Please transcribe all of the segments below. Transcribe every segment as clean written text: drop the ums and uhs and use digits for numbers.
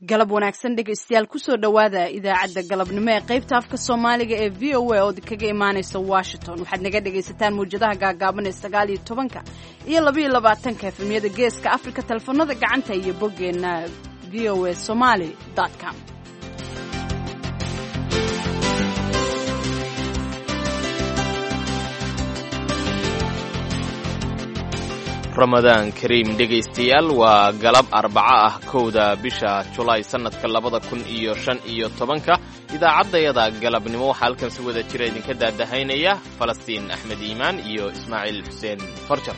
galab wanaagsan dhegaystayaal kusoo dhowaada idaacadda galabnimo ee qaybta afka soomaaliga ee v o a oo kaga imaanaysa washington waxaad naga dhegaysataan mawjadaha gaagaaban ee 19 iyo 22 efemyada geeska afrika telefoonada gacanta iyo boggeenna v o a somali.com. ramadaan kariim dhegaystayaal waa galab arbaca ah kowda bisha julaay sannadka 2015 idaacaddayada galabnimo waxaa halkan si wada jira idinka daadahaynaya falastiin axmed iimaan iyo ismaaciil xuseen farjar.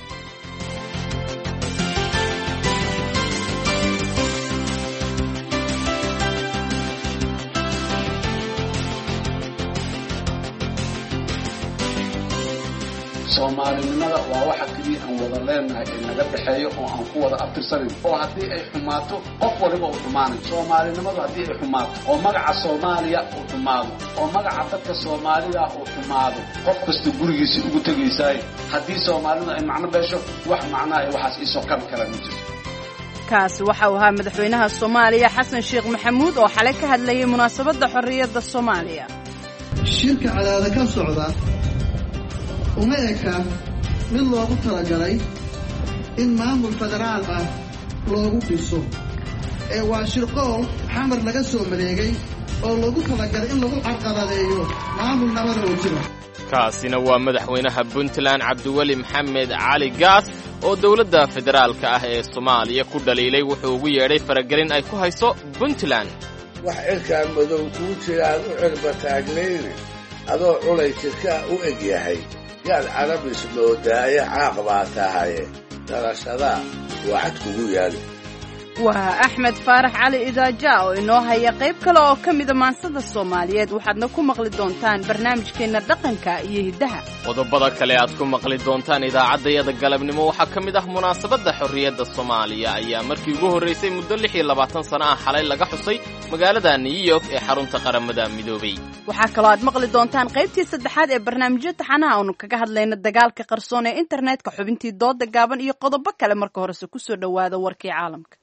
soomaalinimada waa waxa kaliya aan wada leenahay ee naga dhaxeeyo oo aan ku wada abtirsanin oo haddii ay xumaato qof waliba uu xumaanayo soomaalinimadu haddii ay xumaato oo magaca soomaaliya uu xumaado oo magaca dadka soomaalida uu xumaado qof kasta gurigiisa ugu tegaysaay haddii soomaalidu ay macno beesho wax macnaa ay waxaas isoo kan kala ma jirto. kaasi waxa uu ahaa madaxweynaha Soomaaliya Xasan Sheekh Maxamuud oo xalay ka hadlayay munaasabadda xorriyadda Soomaaliya. shirka cadaada ka socda uma eka mid loogu talagalay in maamul federaal ah loogu dhiso ee waa shirqool xamar laga soo maleegay oo loogu talagalay in lagu carqaladeeyo maamul nabada oo jira. kaasina waa madaxweynaha Puntland Cabdiweli Maxamed Cali Gaas oo dawladda federaalka ah ee Soomaaliya ku dhaliilay wuxuu ugu yeedhay faragelin ay ku hayso Puntland. wax cirkaan madow ku jiraan u cirba taagnayni adoo culay jirka u eg yahay yaad carabis moodaaye caaq baa tahaye dhalashada waa cad kugu yaali. waa Axmed Faarax Cali Idaaja oo inoo haya qayb kale oo ka mid ah maansada Soomaaliyeed waxaadna ku maqli doontaan barnaamijkeena dhaqanka iyo hidaha. qodobada kale aad ku maqli doontaan idaacaddayada galabnimo waxaa ka mid ah munaasabadda xorriyadda Soomaaliya ayaa markii ugu horreysay muddo 26 sano ah xalay laga xusay magaalada New York ee xarunta qaramada midoobay. waxaa kaloo aad maqli doontaan qaybtii saddexaad ee barnaamijyada taxanaha oo kaga hadlayna dagaalka qarsoon ee internetka xubintii dooda gaaban iyo qodobo kale marka horese ku soo dhawaada warkii caalamka.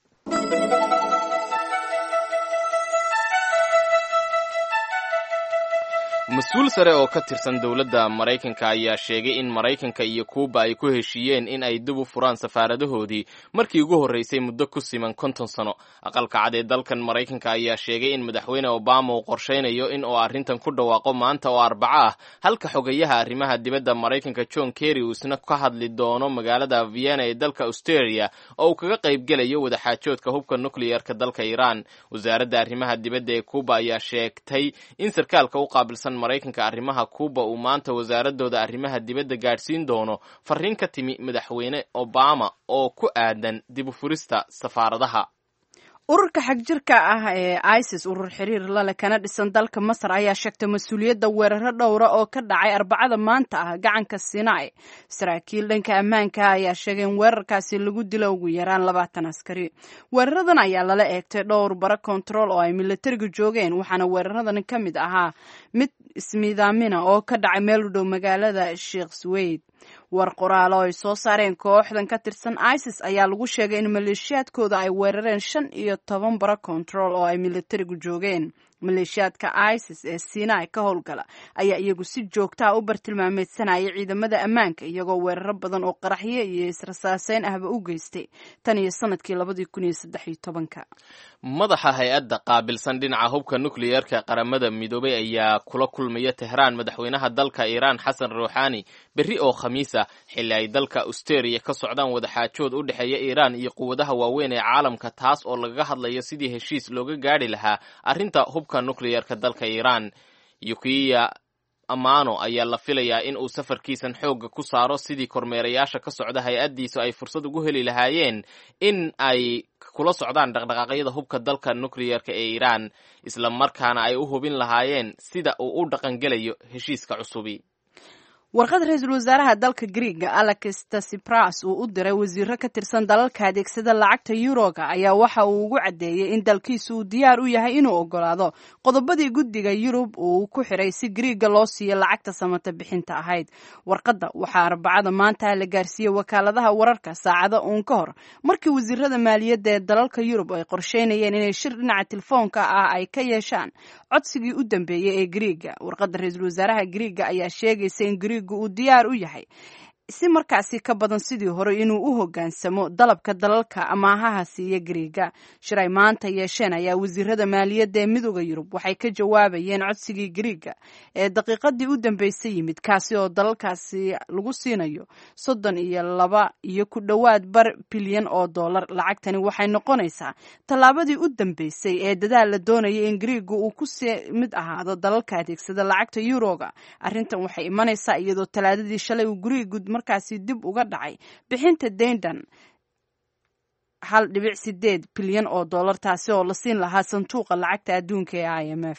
mas-uul sare oo ka tirsan dowladda Maraykanka ayaa sheegay in Maraykanka iyo Kuuba ay ku heshiiyeen in ay dib u furaan safaaradahoodii markii ugu horreysay muddo ku siman 50 sano. aqalka cad ee dalkan Maraykanka ayaa sheegay in madaxweyne Obama uu qorsheynayo in uu arrintan ku dhawaaqo maanta oo Arbaco ah, halka xogayaha arrimaha dibadda Maraykanka John Kerry uu isna ka hadli doono magaalada Vienna ee dalka Austria oo uu kaga qayb gelayo wadaxaajoodka hubka nuclear-ka dalka Iran. wasaaradda arrimaha dibadda ee Kuuba ayaa sheegtay in sarkaalka u qaabilsan Maraykanka arrimaha Kuuba uu maanta wasaaradooda arrimaha dibadda gaadhsiin doono fariin ka timi madaxweyne Obama oo ku aadan dib u furista safaaradaha. ururka xagjirka ah ee ISIS urur xiriir la leh kana dhisan dalka Masar ayaa sheegtay mas'uuliyadda weeraro dhowr oo ka dhacay Arbacada maanta ah gacanka Sinai. saraakiil dhanka ammaanka ayaa sheegay in weerarkaasi lagu dilo ugu yaraan 20 askari. weeraradan ayaa lala eegtay dhowr baro control oo ay militariga joogeen waxaana weeraradan ka mid ahaa mid ismiidaamina oo ka dhacay meel u dhow magaalada Sheikh Suwaid. war qoraal oo ay soo saareen kooxdan ka tirsan ISIS ayaa lagu sheegay in maleeshiyaadkooda ay weerareen 15 baro control oo ay militarigu joogeen. maleeshiyaadka ISIS ee Sinai ka howlgala ayaa iyagu si joogto ah u bartilmaameedsanaya ciidamada ammaanka iyagoo weeraro badan oo qaraxyo iyo israsaaseyn ahba u geystay tan iyo sanadkii 2013. madaxa hay-adda qaabilsan dhinaca hubka nuclear-ka qaramada midoobay ayaa kula kulmaya Tehran madaxweynaha dalka Iran Xasan Rouhani berri oo Khamiis ah xilli ay dalka Austria ka socdaan wadaxaajood u dhexeeya Iran iyo quwadaha waaweyn ee caalamka taas oo lagaga hadlayo sidii heshiis looga gaari lahaa arrinta hubka nuclear-ka dalka Iran. Yukiya Amano ayaa la filayaa in uu safarkiisan xoogga ku saaro sidii kormeerayaasha ka socda hay-addiisu ay fursad ugu heli lahaayeen in ay kula socdaan dhaqdhaqaaqyada hubka dalka nuclear-ka ee Iran isla markaana ay u hubin lahaayeen sida uu u dhaqangelayo heshiiska cusubi. warqad ra-iisul wasaaraha dalka Greega Alexis Tsipras uu u diray wasiiro ka tirsan dalalka adeegsada lacagta yuroga ayaa waxa uu ugu cadeeyay in dalkiisu uu diyaar u yahay inuu ogolaado qodobadii guddiga Yurub uu ku xiray si Greega loo siiyo lacagta samata bixinta ahayd. Warqadda waxaa Arbacada maanta la gaarsiiyay wakaaladaha wararka saacado uun ka hor markii wasiirada maaliyadda ee dalalka Yurub ay qorsheynayeen inay shir dhinaca telefoonka ah ay ka yeeshaan codsigii u dambeeyay ee Greega. Warqadda ra-iisul wasaaraha Greega ayaa sheegaysa in uu diyaar u yahay si markaasi ka badan sidii hore inuu u hoggaansamo dalabka dalalka amaahaha siiya Greega. Shir ay maanta yeesheen ayaa wasiirada maaliyadda ee midowda Yurub waxay ka jawaabayeen codsigii Greega ee daqiiqadii u dambeysay yimid kaasi oo dalalkaasi lagu siinayo 32 iyo ku dhowaad bilyan oo dollar. Lacagtani waxay noqonaysaa tallaabadii u dambeysay ee dadaal la doonayay in Greega uu ku mid ahaado dalalka adeegsada lacagta yuroga. Arrintan waxay imanaysaa iyadoo talaadadii shalay uu Greega markaasi dib uga dhacay bixinta deyntan 1.8 bilyan oo dollar taasi oo la siin lahaa sanduuqa lacagta adduunka ee IMF.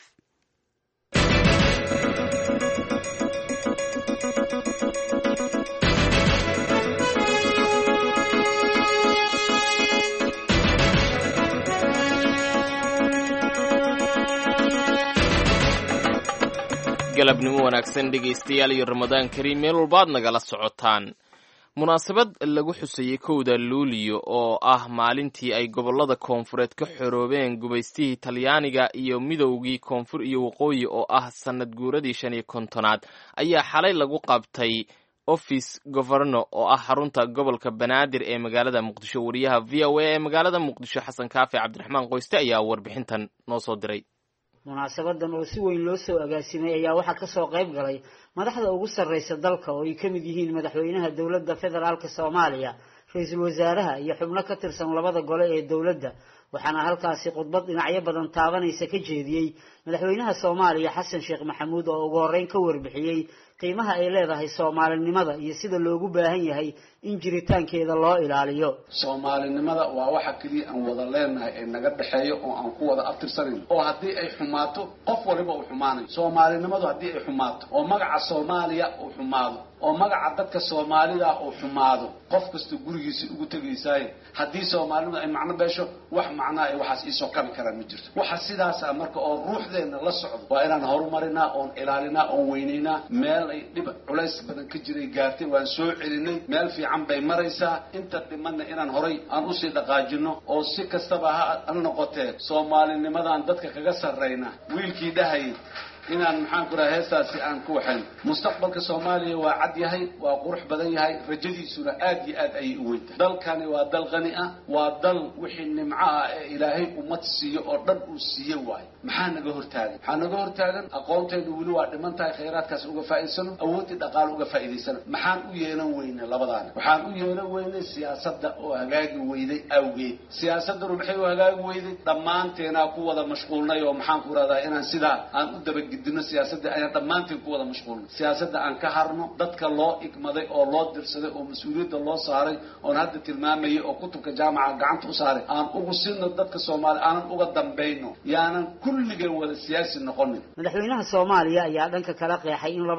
galabnimo wanaagsan dhegaystayaal iyo Ramadaan Kariim meel walbaad nagala socotaan. munaasabad lagu xusayay 1 Luulyo oo ah maalintii ay gobolada koonfureed ka xoroobeen gubaystihii Talyaaniga iyo midowgii koonfur iyo waqooyi oo ah sanad guuradii 50aad ayaa xalay lagu qabtay Office Governor oo ah xarunta gobolka Banaadir ee magaalada Muqdisho. wariyaha VOA ee magaalada Muqdisho Xasan Kaafi Cabdiraxmaan Qoyste ayaa warbixintan noo soo diray. munaasabadan oo si weyn loo soo agaasimay ayaa waxaa ka soo qayb galay madaxda ugu sarreysa dalka oo ay ka mid yihiin madaxweynaha dowladda federaalka Soomaaliya, ra'iisul wasaaraha iyo xubno ka tirsan labada gole ee dowladda. waxaana halkaasi khudbad dhinacyo badan taabanaysa ka jeediyay madaxweynaha Soomaaliya Xasan Sheekh Maxamuud oo ugu horreyn ka warbixiyay qiimaha ay leedahay Soomaalinimada iyo sida loogu baahan yahay in jiritaankeeda loo ilaaliyo. Soomaalinimada waa waxa kaliya aan wada leenahay ee naga dhaxeeyo oo aan ku wada abtirsanin oo haddii ay xumaato qof waliba uu xumaanayo. Soomaalinimadu haddii ay xumaato oo magaca Soomaaliya uu xumaado oo magaca dadka Soomaalida uu xumaado qof kasta gurigiisa ugu tagaysay haddii Soomaalida ay macno beesho wax macna ay waxaas isoo kabi karaan ma jirto. waxa sidaas ah marka oo ruuxdeena la socdo waa inaan horumarinaa oo ilaalinaa oo weyneynaa meel ay dhib culays badan ka jiray gaartay waan soo celinay meel fiican bay maraysaa inta dhimanna inaan horay aan u sii dhaqaajino oo si kastaba ha noqotee Soomaalinimadan dadka kaga sarreeyna wiilkii dhahay inaan maxaan ku rahay heestaasi aan ku waxaan mustaqbalka Soomaaliya waa cad yahay waa qurux badan yahay rajadiisuna aad iyo aad ay u weyntahay. dalkani waa dal qani ah waa dal wixii nimco ah ee Ilaahay ummad siiyo oo dhan uu siiyo waay. maxaa naga hortaagan aqoonteedu wali waa dhiman tahay khayraadkaas uga faa'iidsano awoodii dhaqaale uga faa'iideysano. maxaan u yeelan weynay labadaan waxaan u yeelan weynay siyaasadda oo hagaagi weyday awgeed. siyaasaddu maxay u hagaagi weyday dhammaanteena ku wada mashquulnay oo maxaan ku radaa inaan sidaa aan u daba gidino siyaasadda ay dhammaanteen ku wada mashquulnay. siyaasadda aan ka harno dadka loo igmaday oo loo dirsaday oo mas'uuliyadda loo saaray oo hadda tilmaamayay oo kutubka jaamaca gacanta u saaray aan ugu sinno dadka Soomaali aan uga dambayno yaanan kulligeen wada siyaasi noqonin. madaxweynaha Soomaaliya ayaa dhanka kala qeexay in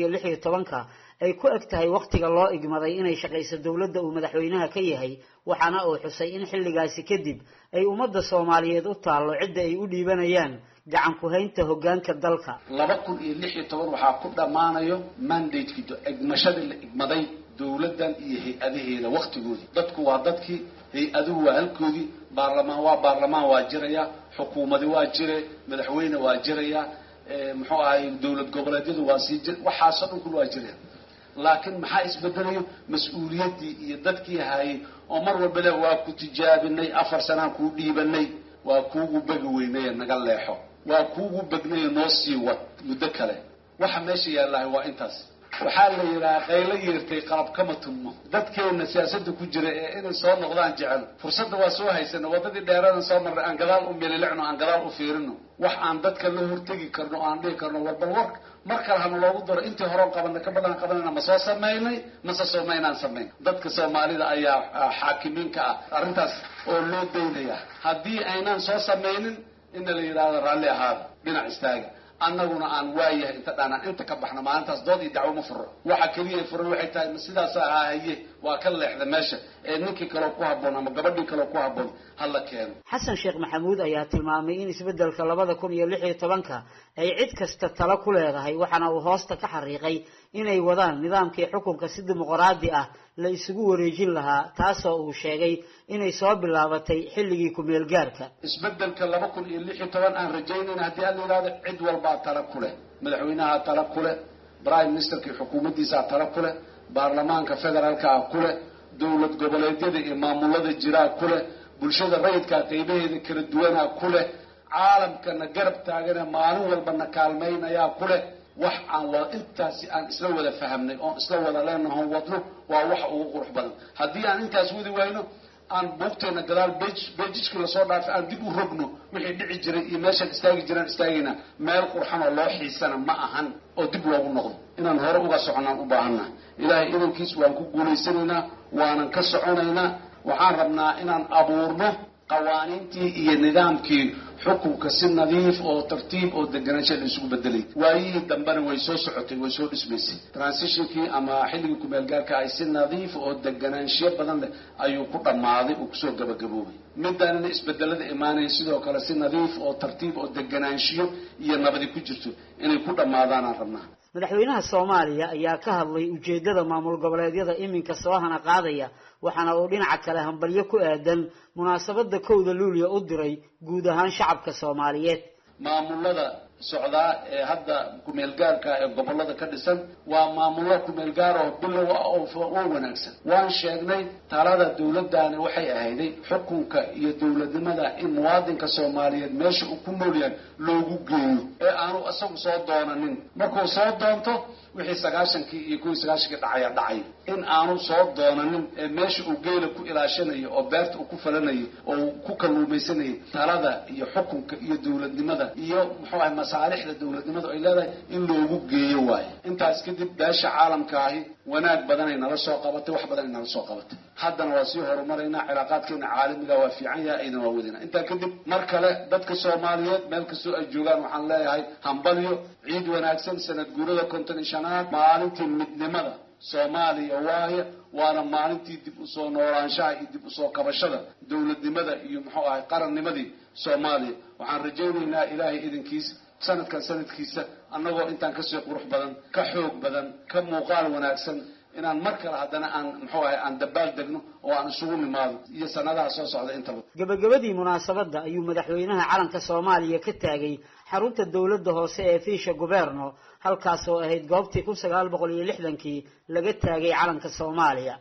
2016 ay ku eg tahay waqtiga loo igmaday inay shaqayso dawladda uu madaxweynaha ka yahay waxaana uu xusay in xilligaasi kadib ay ummadda Soomaaliyeed u taalo cid ay u dhiibanayaan gacan ku haynta hoggaanka dalka. 2016 waxaa ku dhamaanayo mandate-kii igmashadii la igmaday dawladdan iyo hay'adaheeda waqtigoodii. dadku waa dadkii, hay-aduhu waa halkoodii, baarlamaan waa jiraya, xukuumadii waa jire, madaxweyne waa jiraya, muxuu ahay dawlad goboleedyadu waa sii jir waxaasoo dhan kullu waa jiraya. laakiin maxaa isbedelayo mas'uuliyadii iyo dadkii hayay oo mar walba le waa ku tijaabinay 4 sano ku dhiibanay waa kuugu bagi weynay naga leexo waa kuugu bagnay noo sii wad muddo kale. waxa meesha yaalahay waa intaas. waxaa la yiraahdaa qaylo yeertay qalab kama tumo. dadkeena siyaasadda ku jira ee inay soo noqdaan jecel fursadda waa soo haysana wadadii dheeradan soo maray aan gadaal u meelilacno aan gadaal u fiirino wax aan dadka la hortagi karno aan dhigi karno warbal wark markale hana loogu daro intii hore ka badan qabanayna ma soo sameeynay mase soomaynaan sameyn. dadka Soomaalida ayaa xaakimiinka ah arrintaas oo loo deynaya haddii aynaan soo sameynin in la yiraahdo raalli ahaada dhinac istaaga annaguna aan waayahay inta dhaanaan inta ka baxna maalintaas dood iyo dacwo ma furo waxa keliya furan waxay tahay sidaas ahaaye waa ka leexda meesha ee ninkii kale ku haboon ama gabadhii kale ku haboon halla keeno. xasan sheekh maxamuud ayaa tilmaamay in isbeddelka 2016 ay cid kasta talo ku leedahay waxaana uu hoosta ka xariiqay inay wadaan nidaamkii xukunka si dimuqraadi ah la isugu wareejin lahaa taasoo uu sheegay inay soo bilaabatay xilligii ku meel gaarka. isbeddelka 2016 aan rajaynayna haddii aan yiraahdo cid walba talo ku leh madaxweynaha talo ku leh prime ministerkii xukuumaddiisa talo ku leh baarlamaanka federaalka ku leh dawlad goboleedyada iyo maamulada jira ku leh bulshada rayidka qaybaheeda kala duwan ku leh caalamkana garab taagana maalin walba kaalmeynaya ku leh wax aan wada intaasi aan isla wada fahamnay oo isla wada leenahay wadno waa wax ugu qurux badan haddii aan intaas wadi wayno aan buugteena gadaal beejka la soo dhaafay aan dib u rogno wixii dhici jiray iyo meesha istaagi jiraan istaagina meel qurxan oo loo xiisana ma ahan oo dib loogu noqdo inaan hore uga soconaan u baahanaa ilaahay idankiis waan ku guulaysanaynaa waanan ka soconaynaa waxaan rabnaa inaan abuurno qawaaniintii iyo nidaamkii xukunka si nadiif oo tartiib oo deganaansho la isugu bedelay waayihii dambena way soo socotay way soo dhismaysay transitionkii ama xilligii ku meel gaarka ay si nadiif oo deganaansho badan leh ayuu ku dhammaaday oo kusoo gabagaboobay midaanina isbedelada imaanaya sidoo kale si nadiif oo tartiib oo deganaansho iyo nabadi ku jirto inay ku dhammaadaan aan rabnaa. madaxweynaha Soomaaliya ayaa ka hadlay ujeedada maamul goboleedyada iminka soo hana qaadaya waxaana uu dhinaca kale hambalyo ku aadan munaasabada 1 Luulyo u diray guud ahaan shacabka Soomaaliyeed. maamulada socdaa ee hadda ku meel gaarka ee gobolada ka dhisan waa maamulo ku meel gaar oo bilow oo wanaagsan waan sheegnay talada dawladdaani waxay ahayday xukunka iyo dawladnimada in muwaadinka Soomaaliyeed meesha uu ku nool yahay loogu geeyo ee aanu asagu soo doonanin markuu soo doonto wixii 90kii iyo 90kii dhacay in aanu soo doonanin ee meesha uu geela ku ilaashanayo oo beerta uu ku falanayo oo ku kalluumaysanayay talada iyo xukunka iyo dawladnimada iyo muxuu ahay masaalixda dawladnimada ay leedahay in loogu geeyo waay intaas kadib beesha caalamka ahi wanaag badan ay nala soo qabatay wax badan ay nala soo qabatay haddana waa sii horumarayna cilaaqaadkeena caalamiga waa fiican yahay ayna waa wadina intaa kadib mar kale dadka Soomaaliyeed meel kastoo ay joogaan waxaan leeyahay hambalyo ciid wanaagsan sanad guurada 55aad maalintii midnimada Soomaaliya waana maalintii dib u soo noolaanshaha iyo dib u soo kabashada dawladnimada iyo muxuu ahay qarannimadii Soomaaliya waxaan rajaynaynaa ilaahay idinkiis sanadkiisa annagoo intaan ka soo qurux badan ka xoog badan ka muuqaal wanaagsan inaan mar kale haddana aan muxuu ahay aan dabaal degno oo aan isugu nimaado iyo sanadaha soo socda intaba. gabagabadii munaasabada ayuu madaxweynaha calanka Soomaaliya ka taagay xarunta dawladda hoose ee Fiisha Goberno halkaas oo ahayd goobtii 1960kii laga taagay calanka Soomaaliya.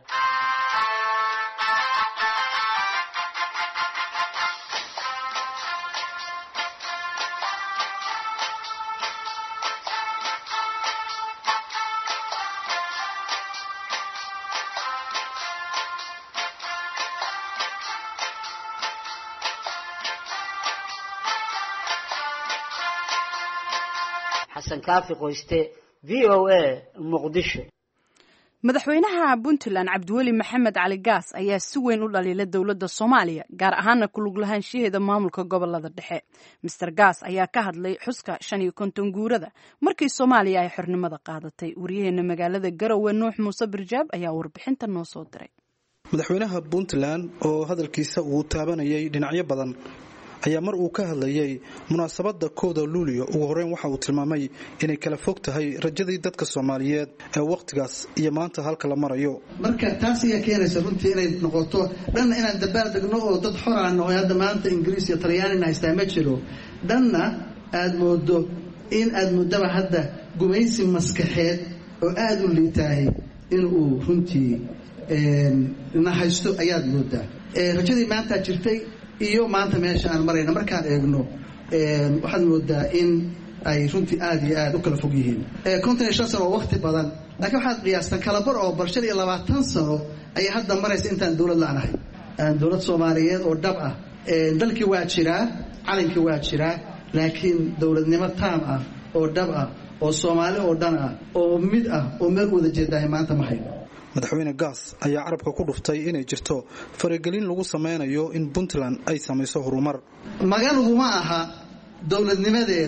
xasan kaafi qoyste VOA Muqdisho. madaxweynaha Puntland Cabdiweli Maxamed Cali Gaas ayaa si weyn u dhaliilay dawladda Soomaaliya gaar ahaan ku lug lahaanshaheeda maamulka gobolada dhexe. Mr. Gaas ayaa ka hadlay xuska 55 guurada markii Soomaaliya ay xornimada qaadatay. Wariyaheena magaalada Garowe Nuux Muuse Birjaab ayaa warbixinta noo soo diray. madaxweynaha Puntland oo hadalkiisa uu taabanayay dhinacyo badan ayaa mar uu ka hadlayay munaasabada 1 Luulyo ugu horeyn waxa uu tilmaamay inay kala fog tahay rajadii dadka Soomaaliyeed ee waqtigaas iyo maanta halka la marayo. marka taas ayaa keenaysa runtii inay noqoto dhanna inaan dabaal degno oo dad xor ah oo hadda maanta Ingiriis iyo Talyaani haystaa ma jiro dhanna aad moodo in aad mudaba hadda gumaysi maskaxeed oo aad u liitahay in uu runtii haysto ayaad moodaa rajadii maanta jirtay iyo maanta meesha aan marayna markaan eegno waxaad moodaa in ay runtii aad iyo aad u kala fog yihiin 55 sano oo waqti badan laakiin waxaad qiyaastan kala bar oo barshada 20 sano ay hadda maraysa intaan dawlad la'aanahay dawlad Soomaaliyeed oo dhab ah dalkii waa jiraa calankii waa jiraa laakiin dawladnimo taam ah oo dhab ah oo Soomaali oo dhan ah oo mid ah oo meel wada jeedahay maanta ma hayno. madaxweyne Gaas ayaa carabka ku dhuftay inay jirto faragelin lagu sameynayo in Puntland ay samayso horumar. magaaladu ma aha dawladnimadeeda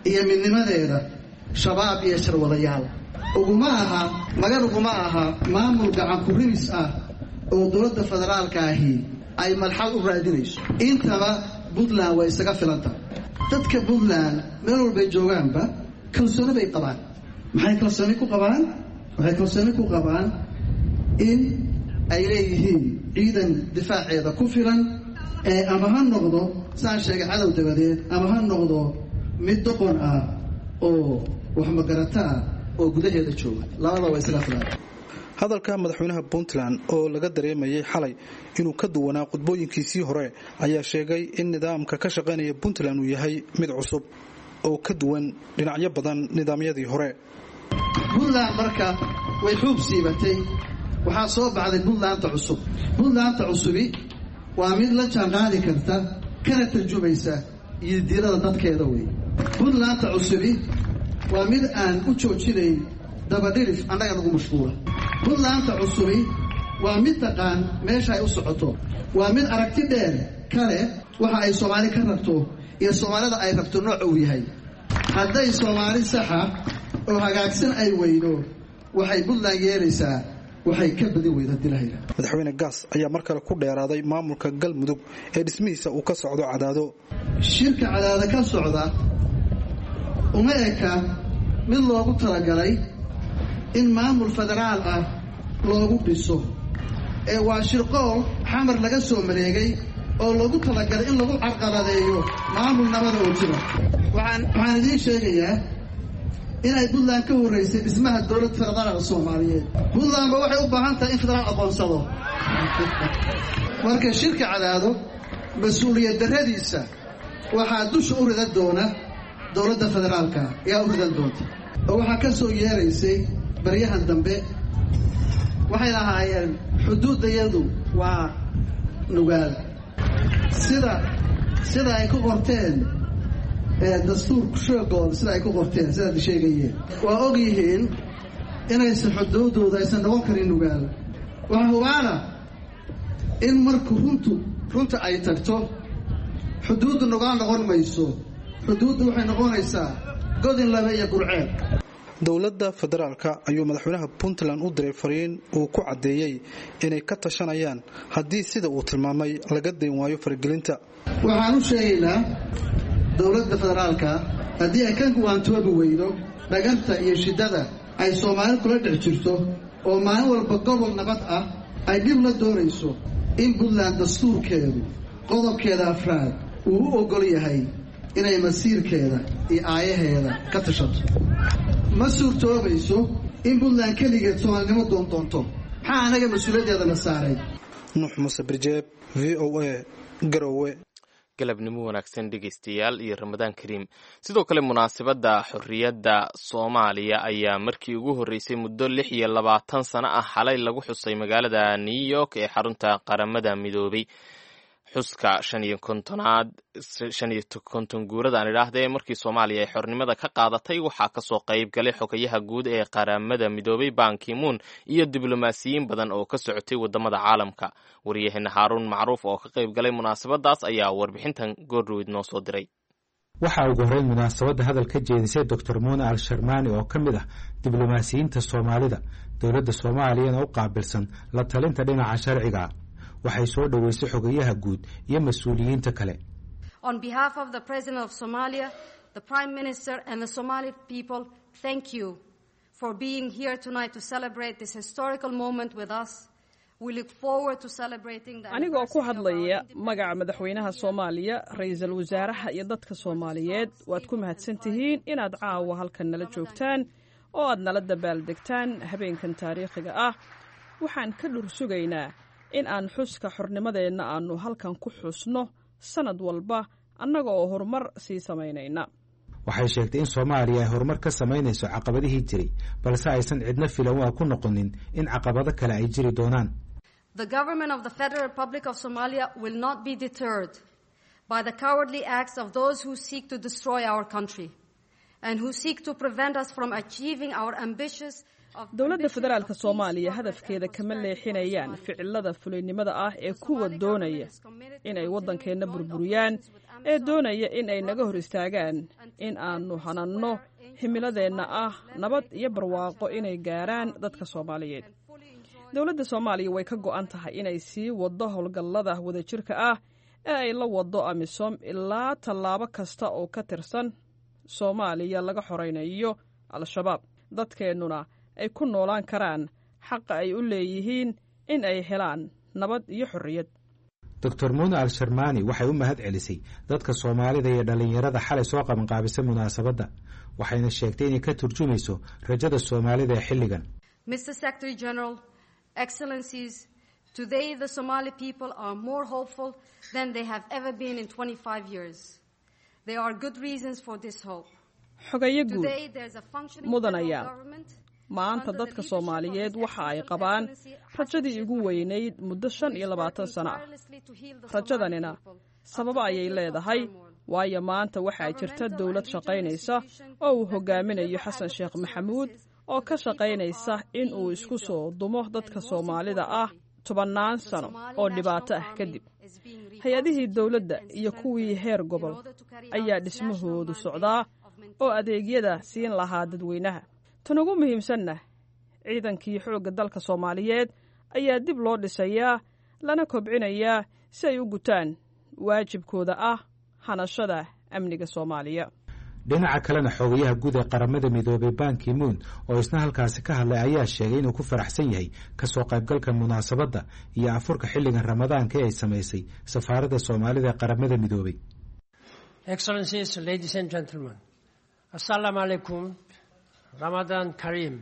iyo midnimadeeda shabaab iyo sharwadayaal magan uguma aha maamul gacan ku rimis ah oo dowladda federaalka ahi ay malxad u raadinayso. intaba Puntland way isaga filanta. dadka Puntland meel walbay joogaanba kalsooni bay qabaan. maxay kalsooni ku qabaan? waxay kalsooni ku qabaan in ay leeyihiin ciidan difaaceeda ku filan ama ha noqdo saan sheegay cadow dabadeed ama ha noqdo mid doqon ah oo wax magarata ah oo gudaheeda jooga. labada way isaga filan. hadalka madaxweynaha Puntland oo laga dareemayay xalay inuu ka duwanaa qodbooyinkiisii hore ayaa sheegay in nidaamka ka shaqeynaya Puntland uu yahay mid cusub oo ka duwan dhinacyo badan nidaamyadii hore. Puntland marka way xuub siibatay. waxaa soo baxday Puntland cusub. Puntland cusubi waa mid la jaanqaadi karta kana tarjumaysa yidiirada dadkeeda weey. Puntland cusubi waa mid aan u joojinayn dabadhirif annaga nagu mashquula. Puntland cusubi waa mid taqaan meesha ay u socoto. waa mid aragti dheer kale waxa ay Soomaali ka rabto iyo Soomaalida ay rabto nooc uu yahay. hadday Soomaali saxa oo hagaagsan ay weydo waxay Puntland yeelaysaa waxay ka badin weyda dilahayna. madaxweyne Gaas ayaa mar kale ku dheeraaday maamulka Galmudug ee dhismihiisa uu ka socdo Cadaado. shirka Cadaado ka socda uma eka mid loogu talagalay in maamul federaal ah loogu dhiso waa shirqool xamar laga soo mareegay oo loogu talagalay in lagu carqaladeeyo maamul nabad oo jira. waxaan idiin sheegayaa inay Puntland ka horeysay dhismaha dowladda federaalka Soomaaliyeed. Puntland waxay u baahan tahay in federaal aqoonsado. marka shirka Cadaado mas'uuliyad darradiisa waxaa dusha u ridan doona dowladda federaalka ayaa u ridan doonta. oo waxaa ka soo yeeraysay baryahan dambe waxay lahaayeen xuduudayadu waa nugaal sida ay ku qorteen dastuurka sheegooda sida ay ku qorteen sida ay sheegayeen waa og yihiin inaysan xuduudooda aysan noqon karin nugaal. waxa hubaana in marka runta ay tagto xuduuddu nugaal noqon mayso. xuduuddu waxay noqonaysaa godin laba iyo gurceel. dowladda federaalka ayuu madaxweynaha Puntland u diray fariin uu ku cadeeyay inay ka tashanayaan haddii sida uu tilmaamay laga deyn waayo faragelinta. waxaan u sheegaynaa dowladda federaalka haddii ay ka guwaantoobi weydo dhaganta iyo shidada ay Soomaali kula dhex jirto oo maalin walba gobol nabad ah ay dib la doonayso in Puntland dastuurkeedu qodobkeeda afraad uu u ogol yahay inay masiirkeeda iyo aayaheeda ka tashato. ma suurtoobayso in Puntland keligeed Soomaalinimo doonto. maxaa anaga mas'uuliyaddeeda la saaray? Nuux Muuse Birjeeb, VOA, Garowe. galabnimo wanaagsan dhegaystayaal iyo Ramadaan Kariim. sidoo kale munaasabadda xorriyadda Soomaaliya ayaa markii ugu horeysay muddo 26 sano ah xalay lagu xusay magaalada New York ee xarunta qaramada midoobay. xuska 55 guurada aan idhaahdee markii Soomaaliya ay xornimada ka qaadatay waxaa kasoo qayb galay xogayaha guud ee qaramada midoobay Ban Ki-moon iyo diblomaasiyiin badan oo ka socotay wadamada caalamka. wariyaheena Haaruun Macruuf oo ka qayb galay munaasabadaas ayaa warbixintan goordhoweyd noo soo diray. waxaa ugu horeyn munaasabadda hadal ka jeedisay Dr. Mona Al-Sharmani oo ka mid ah diblomaasiyiinta Soomaalida dowladda Soomaaliyana u qaabilsan la talinta dhinaca sharciga. waxay soo dhaweysay xogayaha guud iyo mas'uuliyiinta kale. On behalf of the President of Somalia, the Prime Minister and the Somali people, thank you for being here tonight to celebrate this historical moment with us. We look forward to celebrating the anigoo ku hadlaya magaca madaxweynaha Soomaaliya, ra'iisul wasaaraha iyo dadka Soomaaliyeed, waad ku mahadsantihiin inaad caawa halkan nala joogtaan oo aad nala dabaaldegtaan habeenkan taariikhiga ah. waxaan ka dhur sugaynaa in aan xuska xornimadeenna aanu halkan ku xusno sanad walba annaga oo horumar sii samaynayna. waxay sheegtay in Soomaaliya ay horumar ka samaynayso caqabadihii jiray balse aysan cidna filan waa ku noqonin in caqabado kale ay jiri doonaan. The government of the Federal Republic of Somalia will not be deterred by the cowardly acts of those who seek to destroy our country and who seek to prevent us from achieving our ambitious dowladda federaalka Soomaaliya hadafkeeda kama leexinayaan ficilada fulinimada ah ee kuwa doonaya in ay waddankeena burburiyaan ee doonaya in ay naga hor istaagaan in aanu hananno himiladeenna ah nabad iyo barwaaqo inay gaaraan dadka Soomaaliyeed. dowladda Soomaaliya way ka go'an tahay inay sii wado howlgallada wadajirka ah ee ay la wado AMISOM ilaa tallaabo kasta oo ka tirsan Soomaaliya laga xoreynayo al-shabaab. dadkeennuna ay ku noolaan karaan xaqa ay u leeyihiin in ay helaan nabad iyo xorriyad. Dr. Mona Al-Sharmani waxay u mahad celisay dadka Soomaalida iyo dhalinyarada xalay soo qabanqaabisay munaasabadda waxayna sheegtay inay ka turjumayso rajada Soomaalida ee xilligan. Mr. Secretary General, Excellencies, today the Somali people are more hopeful than they have ever been in 25 years. There are good reasons for this hope. xogaye guud mudanayaal maanta dadka Soomaaliyeed waxa ay qabaan rajadii ugu weynayd muddo 25 sano ah. rajadanina sababa ayay leedahay waayo maanta waxa jirta dawlad shaqaynaysa oo uu hogaaminayo Xasan Sheekh Maxamuud oo ka shaqaynaysa in uu isku soo dumo dadka Soomaalida ah 10 sano oo dhibaato ah kadib. hay-adihii dawladda iyo kuwii heer gobol ayaa dhismahoodu socdaa oo adeegyada siin lahaa dadweynaha. tan ugu muhiimsanna ciidankii xoogga dalka Soomaaliyeed ayaa dib loo dhisayaa lana kobcinayaa si ay u gutaan waajibkooda ah hanashada amniga Soomaaliya. dhinaca kalena xogayaha guud ee qaramada midoobay Ban Ki-moon oo isna halkaasi ka hadlay ayaa sheegay inuu ku faraxsan yahay ka soo qaybgalka munaasabadda iyo afurka xilligan Ramadaanka ee ay sameysay safaaradda Soomaalida ee qaramada midoobay. Excellencies, ladies and gentlemen, Assalamu alaikum, Ramadan Kareem.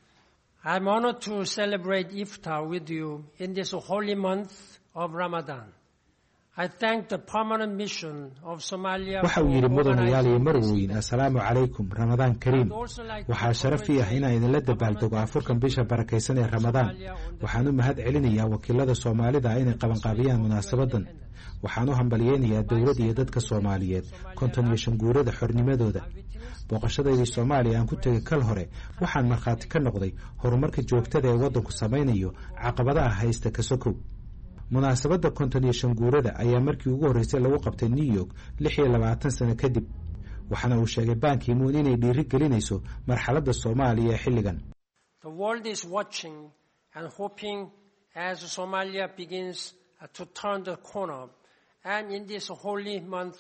I'm honored to celebrate Iftar with you in this holy month of Ramadan. I thank the permanent mission of Somalia. waxa uu yiri mudanayaal iyo marweyn assalaamu calaykum Ramadan Kareem. waxaa sharaf ah in aan idinla dabaaldego afurkan bisha barakaysan ee Ramadan. waxaan u mahad celinayaa wakiilada Soomaalida inay qabanqaabiyaan munaasabadan. waxaan u hambalyeeyaa dawladda iyo dadka Soomaaliyeed 50 guurada xornimadooda. booqashadaydii Soomaaliya aan ku tagay kal hore waxaan markhaati ka noqday horumarka joogtada ee waddanku samaynayo caqabadaha haysta ka sokow. munaasabadda 50 guurada ayaa markii ugu horeysay lagu qabtay New York 26 sano kadib. waxaana uu sheegay Ban Ki-moon inay dhiiri gelinayso marxaladda Soomaaliya ee xilligan. The world is watching and hoping as Somalia begins to turn the corner, and in this holy month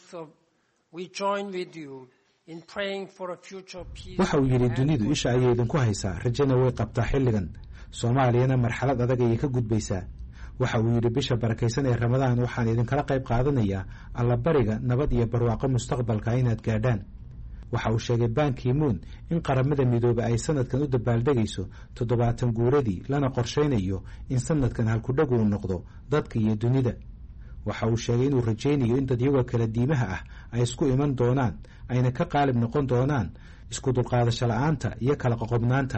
we join with you in praying for a future peace. waxa uu yiri dunidu isha ayay idinku haysaa rajana way qabtaa xilligan. Soomaaliyana marxalad adag ayay ka gudbaysaa. waxa uu yiri bisha barakaysan ee Ramadaan waxaan idin kala qayb qaadanayaa alla bariga nabad iyo barwaaqo mustaqbalka inaad gaadhaan. waxa uu sheegay Ban Ki-moon in qaramada midoobay ay sanadkan u dabaaldegayso 70 guuradii lana qorsheynayo in sanadkan halku dhagu uu noqdo dadka iyo dunida. waxa uu sheegay inuu rajaynayo in dadyaga kala diimaha ah ay isku iman doonaan ayna ka qaalib noqon doonaan isku dulqaadasho la'aanta iyo kala qoqobnaanta.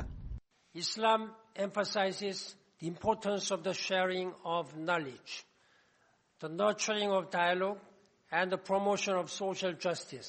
Islam emphasizes the importance of the sharing of knowledge, the nurturing of dialogue, and the promotion of social justice.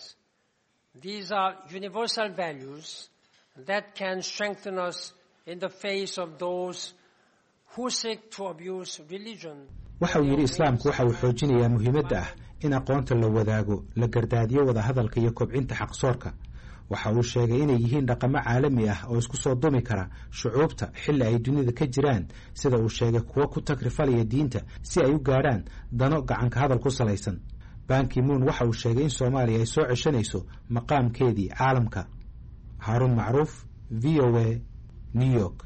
These are universal values that can strengthen us in the face of those who seek to abuse religion. waxa uu yiri islaamku waxa uu xoojinayaa muhiimadda ah in aqoonta la wadaago la gardaadiyo wada hadalka iyo kobcinta xaqsoorka. waxa uu sheegay inay yihiin dhaqamo caalami ah oo isku soo dumi kara shucuubta xilli ay dunida ka jiraan sida uu sheegay kuwa ku takrifalaya diinta si ay u gaaraan dano gacanka hadal ku salaysan. Ban Ki-moon waxa uu sheegay in Soomaaliya ay soo ceshanayso maqaamkeedii caalamka. Harun Macruuf, VOA, New York.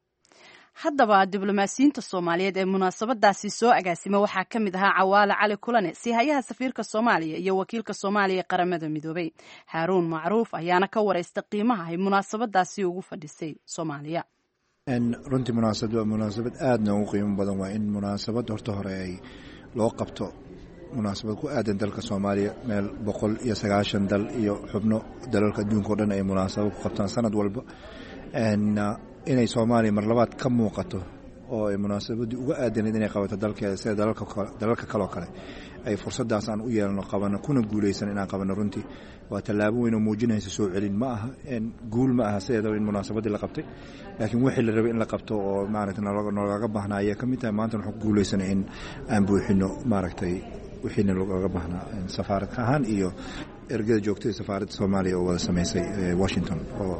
haddaba diblomaasiyiinta Soomaaliyeed ee munaasabadaasi soo agaasima waxaa ka mid ahaa Cawaale Cali Kulane sihayaha safiirka Soomaaliya iyo wakiilka Soomaaliya ee qaramada midoobay. Harun Macruuf ayaana ka wareystay qiimaha ay munaasabadaasi ugu fadhisay Soomaaliya. runtii munaasabad aad u qiimo badan waa in munaasabad horta hore ay loo qabto munaasabad ku aadan dalka Soomaaliya meel 190 dal iyo xubno dalalka adduunka oo dhan ay munaasabad ku qabtaan sanad walba inay Soomaaliya mar labaad ka muuqato oo ay munaasabadii uga aadaneed inay qabato dalkeeda sida dalalka kaloo kale ay fursadaas aan u yeelano qabano kuna guulaysan inaan qabano runtii waa tallaabo weyn oo muujinaysa soo celin ma aha guul ma aha sideedaba in munaasabadii la qabtay laakiin wixii la rabay in la qabto oo maaragtay nalaga baahnaa ayaa ka mid tahay maanta waxaan ku guulaysanay in aan buuxino maaragtay wixiina looga baahnaa safaarad ahaan iyo ergada joogtada safaaradda Soomaaliya oo wada sameysay Washington oo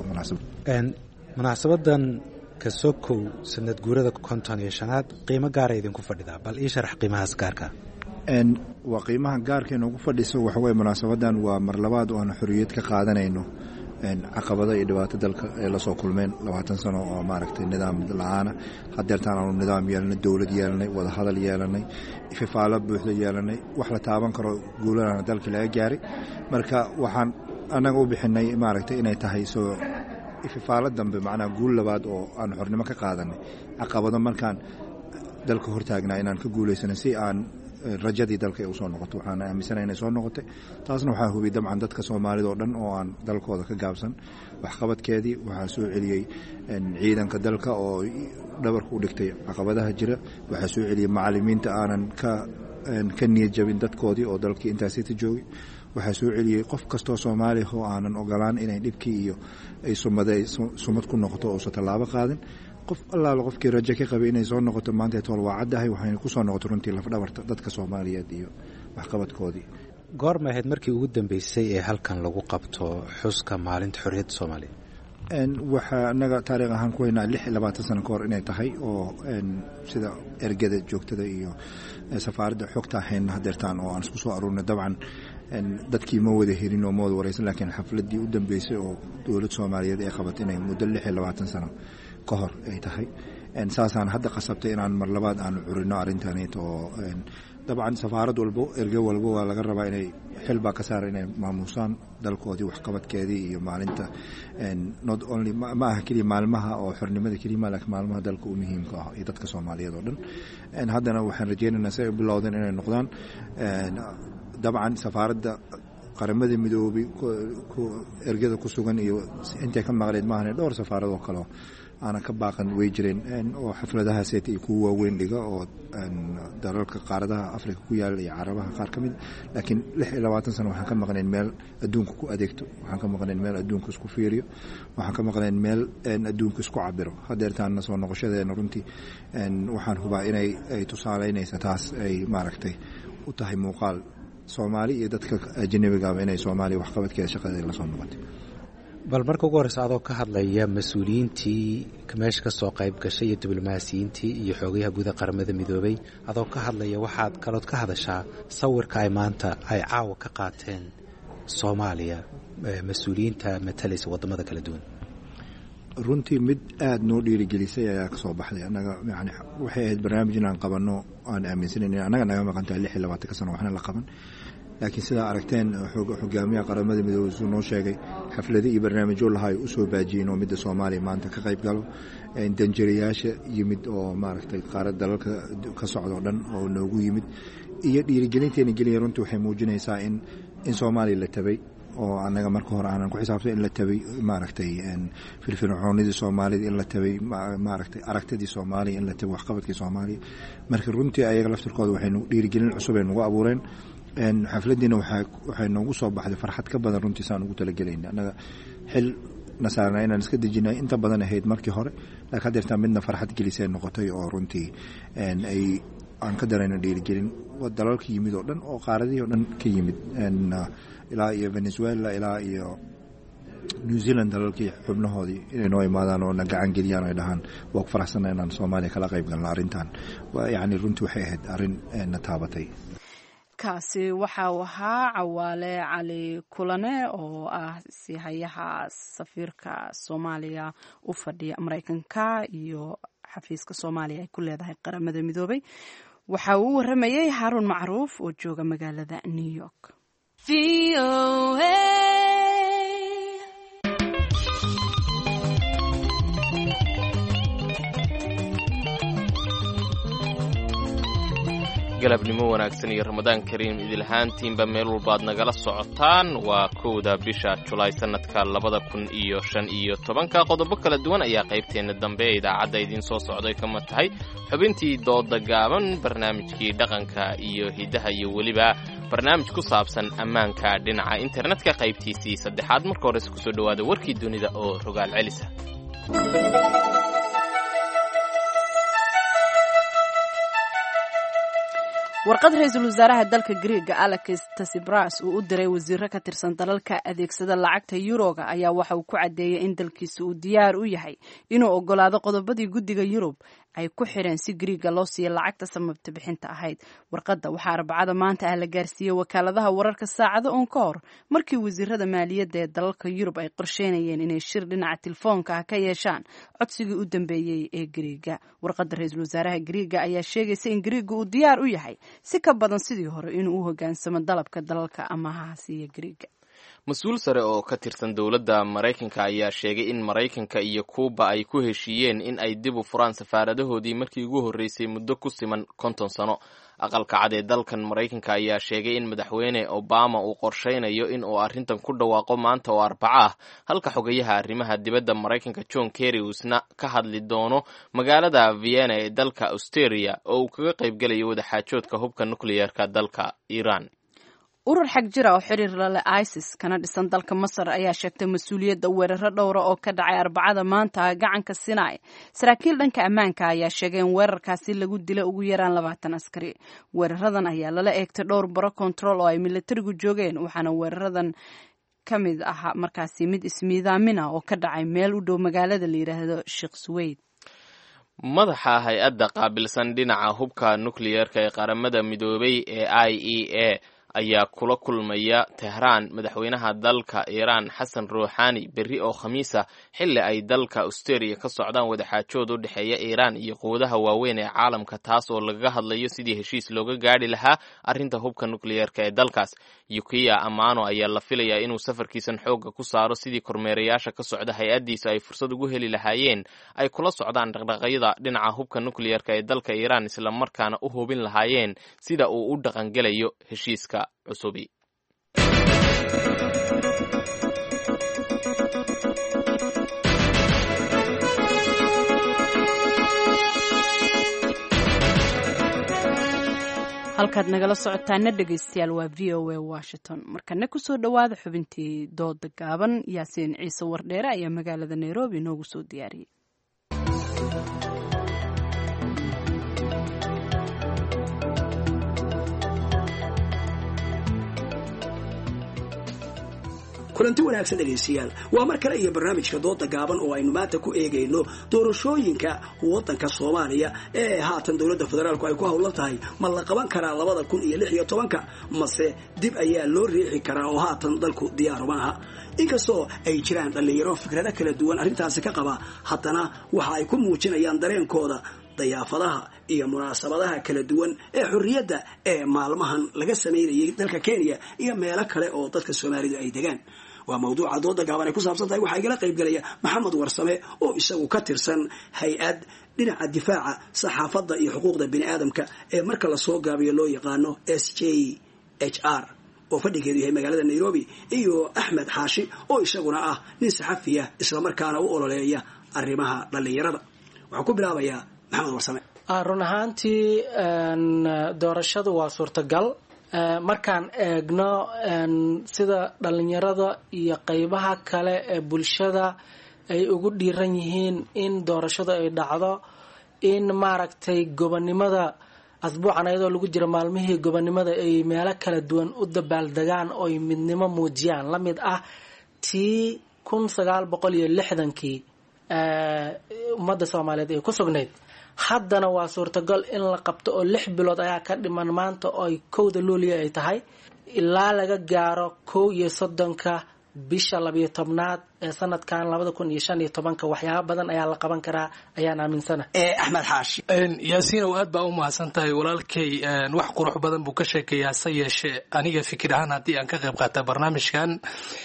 munaasabadan kasokow sanad guurada 55aad qiimo gaar ah idinku fadhidaa bal ii sharax qiimahaas gaarka waa qiimaha gaarka inoogu fadhiso waxa weeye munaasabadan waa mar labaad oo aan xorriyad ka qaadanayno caqabada iyo dhibaato dalka ay la soo kulmeen 20 sano oo maaragtay nidaam la'aana hadeertaan aanu nidaam yeelanay dawlad yeelanay wada hadal yeelanay ifafaalo buuxda yeelanay wax la taaban karo guulana dalka laga gaaray marka waxaan anaga u bixinay maaragtay inay tahay soo ifafaalo dambe macnaa guul labaad oo aan xornimo ka qaadanay caqabado markaan dalka hortaagnaa inaan ka guulaysanay si aan rajadii dalka ay u soo noqoto waxaan aaminsanahay inay soo noqotay taasna waxaa hubiyay dabcan dadka Soomaalida oo dhan oo aan dalkooda ka gaabsan wax qabadkeedii waxaa soo celiyay ciidanka dalka oo dhabarku u dhigtay caqabadaha jira waxaa soo celiyay macallimiinta aanan ka niyad jabin dadkoodii oo dalkii intaasii joogay waxaa soo celiyay qof kastoo Soomaali oo aanan ogolaan inay dhibkii iyo ay sumad ku noqoto oo soo tallaabo qaadin qof allaala qofkii rajo ka qabay inay soo noqoto maanta tool waacadahay waxayna ku soo noqoto runtii laf dhabarta dadka Soomaaliyeed iyo waxqabadkoodii goorma ahayd markii ugu dambeysay ee halkan lagu qabto xuska maalinta xorriyadda Soomaaliya waxa anaga taariikh ahaan ku haynaa 26 sano ka hor inay tahay oo sida ergada joogtada iyo safaaradda xogta hayna hadeertaan oo aan isku soo aruurnay dabcan dadkii ma wada helin oo mood wareysan laakiin xafladii u dambeysay oo dawladda Soomaaliyeed ay qabatay inay muddo 26 sano ka hor ay tahay saasaan hadda qasabtay inaan mar labaad aan curino arrintaneed oo dabcan safaarad walbo erge walbo waa laga rabaa inay xilba ka saar inay maamuusaan dalkoodii waxqabadkeedii iyo maalinta not only ma aha kaliya maalmaha oo xornimada kaliya laakiin maalmaha dalka u muhiimka ah iyo dadka Soomaaliyeed oo dhan haddana waxaan rajaynaynaa si ay bilowdeen inay noqdaan dabcan safaaradda qaramada midoobay ergada ku sugan iyo intay ka maqleed maahan dhowr safaarad oo kale ana ka baaqan way jireen oo xafladaha seetay ku waaweyn dhiga oo dalalka qaaradaha Afrika ku yaal iyo Carabaha qaar kamid laakiin 26 sano waxaan ka maqneen meel adduunka ku adeegto waxaan ka maqneen meel adduunka isku fiiriyo waxaan ka maqneen meel adduunka isku cabiro hadeertaan soo noqoshadeena runtii waxaan hubaa inay ay tusaaleynaysa taas ay maaragtay u tahay muuqaal Soomaali iyo dadka ajnabiga ah inay Soomaali wax qabadkeeda shaqadeeda la soo noqotay bal marka ugu horeysa adoo ka hadlaya mas'uuliyiintii meesha ka soo qayb gashay iyo diblomaasiyiintii iyo xogayaha guud ee qaramada midoobay adoo ka hadlaya waxaad kalood ka hadashaa sawirka ay maanta ay caawa ka qaateen Soomaaliya mas'uuliyiinta matalaysa wadamada kala duwan runtii mid aad noo dhiirigelisay ayaa ka soo baxday anaga yani waxay ahayd barnaamij aan qabano aan aaminsanayn anaga naga maqantay 26 sano waxna la qaban laakiin sida aragteen hogaamiyaha qaramada midoobay uu noo sheegay xafladii iyo barnaamijyo lahaay u soo baajiyeen oo midda Soomaaliya maanta ka qayb galo danjirayaasha yimid oo maaragtay qaarad dalalka ka socdo dhan oo noogu yimid iyo dhiirigelinteena geliyay runtii waxay muujinaysaa in Soomaaliya la tabay oo anaga marka hore aanan ku xisaabtay in la tabay maaragtay firfircoonidii Soomaalida in la tabay maaragtay aragtidii Soomaaliya in la tabay waxqabadkii Soomaaliya marka runtii ayaga laftirkooda waxay dhiirigelin cusub ay nagu abuureen xafladina waxay noogu soo baxday farxad ka badan runtii saan ugu talagelayna anaga xil nasaarna inaan iska dejinay inta badan ahayd markii hore laakiin hadeertaa midna farxad gelisay noqotay oo runtii ay aan ka darayna dhiirigelin dalalka yimid oo dhan oo qaaradii oo dhan ka yimid ilaa iyo Venezuela ilaa iyo New Zealand dalalkii xubnahoodii inay noo imaadaan oo na gacan geliyaan ay dhahaan waa ku faraxsanahay inaan Soomaaliya kala qayb galno arrintan yani runtii waxay ahayd arrin na taabatay kaasi waxa uu ahaa Cawaale Cali Kulane oo ah sihayaha safiirka Soomaaliya u fadhiya Mareykanka iyo xafiiska Soomaaliya ay ku leedahay qaramada midoobay waxa uu waramayay Harun Macruuf oo jooga magaalada New York galabnimo wanaagsan iyo ramadaan kariim idilhaantiinba meel walbaad nagala socotaan waa 1 bisha Julaay sanadka 2015 qodobo kala duwan ayaa qaybteena dambe ee idaacadda idin soo socday kama tahay xubintii dooda gaaban barnaamijkii dhaqanka iyo hidaha iyo waliba barnaamij ku saabsan ammaanka dhinaca internetka qaybtiisii saddexaad marka hore ku soo dhawaada warkii dunida oo rogaal celisa warqad ra'iisul wasaaraha dalka Greega Alexis Tsipras uu u diray wasiirro ka tirsan dalalka adeegsada lacagta Yuroga ayaa waxa uu ku cadeeyay in dalkiisu uu diyaar u yahay inuu ogolaado qodobadii guddiga Yurub ay ku xireen si Greega loo siiyo lacagta samabta bixinta ahayd. Warqadda waxaa Arbacada maanta la gaarsiiyay wakaaladaha wararka saacado ka hor markii wasiirrada maaliyadda ee dalalka Yurub ay qorsheynayeen inay shir dhinaca telefoonka ka yeeshaan codsigii u dambeeyay ee Greega. Warqadda ra'iisul wasaaraha Greega ayaa sheegaysa in Greega uu diyaar u yahay si ka badan sidii hore inuu u hoggaansamo dalabka dalalka amaha siiya Greega. mas-uul sare oo ka tirsan dowladda Mareykanka ayaa sheegay in Mareykanka iyo Kuuba ay ku heshiiyeen in ay dib u furaan safaaradahoodii markii ugu horreysay muddo ku siman 50 sano. aqalka cad ee dalkan Mareykanka ayaa sheegay in madaxweyne Obama uu qorsheynayo in uu arrintan ku dhawaaqo maanta oo Arbaco ah, halka xogayaha arrimaha dibadda Mareykanka John Kerry uusna ka hadli doono magaalada Vienna ee dalka Austria oo uu kaga qaybgalayo wadaxaajoodka hubka nukliyeerka dalka Iran. urur xag jira oo xiriir la leh ISIS kana dhisan dalka Masar ayaa sheegtay mas'uuliyadda weeraro dhowr oo ka dhacay Arbacada maanta gacanka Sinai. Saraakiil dhanka ammaanka ayaa sheegay in weerarkaasi lagu dilay ugu yaraan 20 askari. Weeraradan ayaa lala eegtay dhowr baro control oo ay militarigu joogeen, waxaana weeraradan kamid ah markaasi mid ismiidaamina oo ka dhacay meel u dhow magaalada la yiraahdo Sheikh Suwaid. madaxa hay-adda qaabilsan dhinaca hubka nukliyeerka ee qaramada midoobay ee IAEA ayaa kula kulmaya Tehran madaxweynaha dalka Iran Xasan Rouhani berri oo Khamiisa xilli ay dalka Austria ka socdaan wadaxaajood u dhaxeeya Iran iyo quwadaha waaweyn ee caalamka taas oo laga hadlayo sidii heshiis looga gaari lahaa arrinta hubka nukliyeerka ee dalkaas. Yukiya Amano ayaa la filayaa inuu safarkiisan xooga ku saaro sidii kormeerayaasha ka socda hay-addiisa ay fursad ugu heli lahaayeen ay kula socdaan dhaqdhaqaaqyada dhinaca hubka nukliyeerka ee dalka Iran isla markaana u hubin lahaayeen sida uu u dhaqangelayo heshiiska cusubi. halkaad nagala socotaana dhegaystayaal waa VOA Washington. markana ku soo dhawaada xubintii dooda gaaban. Yaasiin Ciise Wardheere ayaa magaalada Nairobi noogu soo diyaariyay. kulanti wanaagsan dhegaystayaal waa mar kale iyo barnaamijka dooda gaaban oo aynu maanta ku eegayno doorashooyinka waddanka Soomaaliya ee haatan dowladda federaalku ay ku hawlan tahay ma la qaban karaa 2016 mase dib ayaa loo riixi karaa oo haatan dalku diyaar uma aha. inkastoo ay jiraan dhalinyaro fikrado kala duwan arrintaasi ka qaba, haddana waxa ay ku muujinayaan dareenkooda dayaafadaha iyo munaasabadaha kala duwan ee xurriyadda ee maalmahan laga sameeyay dalka Kenya iyo meelo kale oo dadka Soomaalidu ay degaan. waa mawduuca dooda gaaban ay ku saabsan tahay. waxaa igala qayb galaya Maxamed Warsame oo isagu ka tirsan hay-ad dhinaca difaaca saxaafadda iyo xuquuqda bini'aadamka ee marka la soo gaabiyo loo yaqaano SJHR oo fadhigeedu yahay magaalada Nairobi, iyo Axmed Xaashi oo isaguna ah nin saxafi ah isla markaana u ololeeya arrimaha dhalinyarada. waxaan ku bilaabayaa Maxamed Warsame. run ahaantii doorashadu waa suurtagal markaan eegno sida dhalinyarada iyo qaybaha kale ee bulshada ay ugu dhiiran yihiin in doorashadu ay dhacdo, in maaragtay gobonimada asbuucan ayadoo lagu jiro maalmihii gobonimada ay meelo kala duwan u dabaaldegaan oo ay midnimo muujiyaan, la mid ah tii 1960kii ummadda Soomaaliyeed ay ku sugnayd. haddana waa suurtagal in la qabto oo 6 bilood ayaa ka dhiman maanta oo ay 1 Luulyo ay tahay ilaa laga gaaro 31 bisha 12aad ee sanadkan 2015 waxyaabo badan ayaa la qaban karaa ayaan aaminsana. Axmed Xaashi. Yaasiin aad baa u mahadsantahay walaalkay, wax qurux badan buu ka sheekeeyaa sayeeshe aniga fikir ahaan haddii aan ka qayb qaata barnaamijkan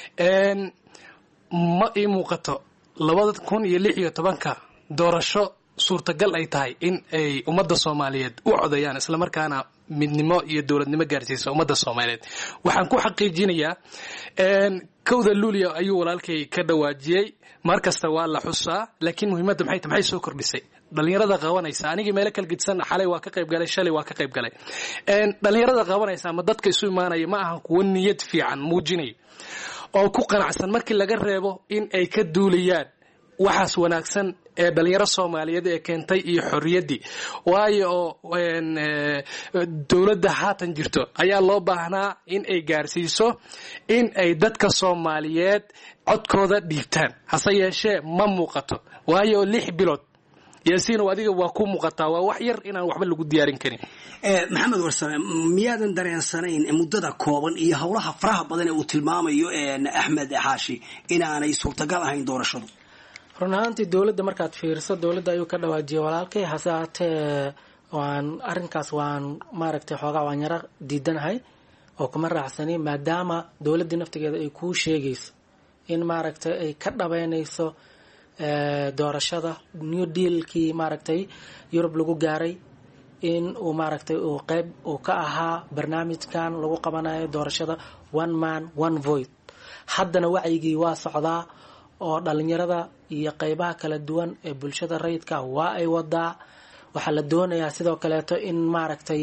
ma ii muuqato 2016 doorasho suurtagal ay tahay in ay ummadda soomaaliyeed u codayaan islamarkaana midnimo iyo dowladnimo gaarsiisa ummadda soomaaliyeed waxaan ku xaqiijinayaa kowda luulyo ayuu walaalkay ka dhawaajiyey mar kasta waa la xusaa laakiin muhiimadda maxay soo kordhisay dhalinyarada qabanaysa anigii meelo kala gedisan xalay waa ka qayb galay shalay waa ka qayb galay dhalinyarada qabanaysa ama dadka isu imaanaya ma ahan kuwa niyad fiican muujinaya oo ku qanacsan markii laga reebo in ay ka duulayaan waxaas wanaagsan ee dhalinyaro Soomaaliyeed ee keentay iyo xorriyaddii waayo dawladda haatan jirto ayaa loo baahnaa in ay gaarsiiso in ay dadka Soomaaliyeed codkooda dhiibtaan hase yeeshee ma muuqato waayo 6 bilood yaasiin adiga waa ku muuqataa waa wax yar inaan waxba lagu diyaarin karin maxamed warsame miyaadan dareensanayn muddada kooban iyo howlaha faraha badan ee uu tilmaamayo Axmed Xaashi inaanay suurtagal ahayn doorashadu run ahaantii dawladda markaad fiiriso dawladda ayuu ka dhawaajiyay walaalkay hase ahaatee arrinkaas waan maaragtay xoogaa waan yara diidanahay oo kuma raacsani maadaama dawladdii naftigeeda ay kuu sheegayso in maaragtay ay ka dhabeynayso doorashada new dealkii maaragtay Yurub lagu gaaray in uu maaragtay uu qayb uu ka ahaa barnaamijkan lagu qabanayo doorashada one man one vote haddana wacyigii waa socdaa oo dhalinyarada iyo qaybaha kala duwan ee bulshada rayidka waa ay wadaa waxa la doonayaa sidoo kaleeto in maaragtay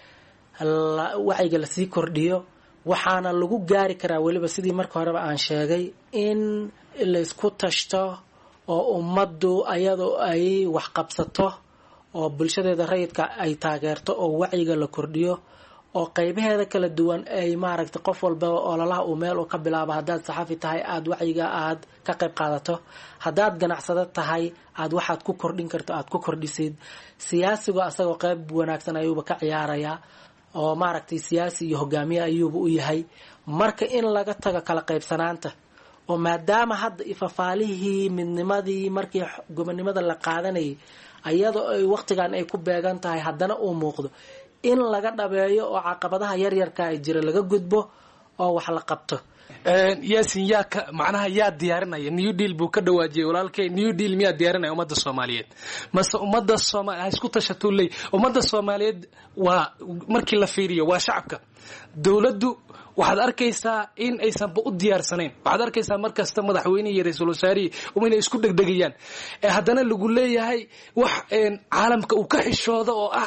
wacyiga la sii kordhiyo waxaana lagu gaari karaa waliba sidii markii horeba aan sheegay in la isku tashto oo ummaddu ayadoo ay wax qabsato oo bulshadeeda rayidka ay taageerto oo wacyiga la kordhiyo oo qaybaheeda kala duwan ay maaragtay qof walba ololaha uu meel u ka bilaabo hadaad saxafi tahay aad wacyiga aad ka qayb qaadato hadaad ganacsado tahay aad waxaad ku kordhin karto aad ku kordhisid siyaasigu asagoo qayb wanaagsan ayuuba ka ciyaaraya oo maaragtay siyaasi iyo hogaamiye ayuuba u yahay marka in laga tago kala qaybsanaanta oo maadaama hadda ifafaalihii midnimadii markii gobonimada la qaadanayay ayadoo ay waqtigan ay ku beegan tahay haddana uu muuqdo in laga dhabeeyo oo caqabadaha yaryarka ay jira laga gudbo oo wax la qabto yaasin macnaha yaa diyaarinaya new deal buu ka dhawaajiyay walaalkay new deal miyaa diyaarinaya ummadda Soomaaliyeed mase ummadda Soomaaliyeed isku tashato leey ummadda Soomaaliyeed waa markii la fiiriyo waa shacabka dawladdu waxaad arkaysaa in aysan u diyaarsanayn waxaad arkaysaa markasta madaxweynaha iyo ra'iisul wasaarihi inay isku degdegayaan haddana lagu leeyahay wax caalamka uu ka xishoodo oo ah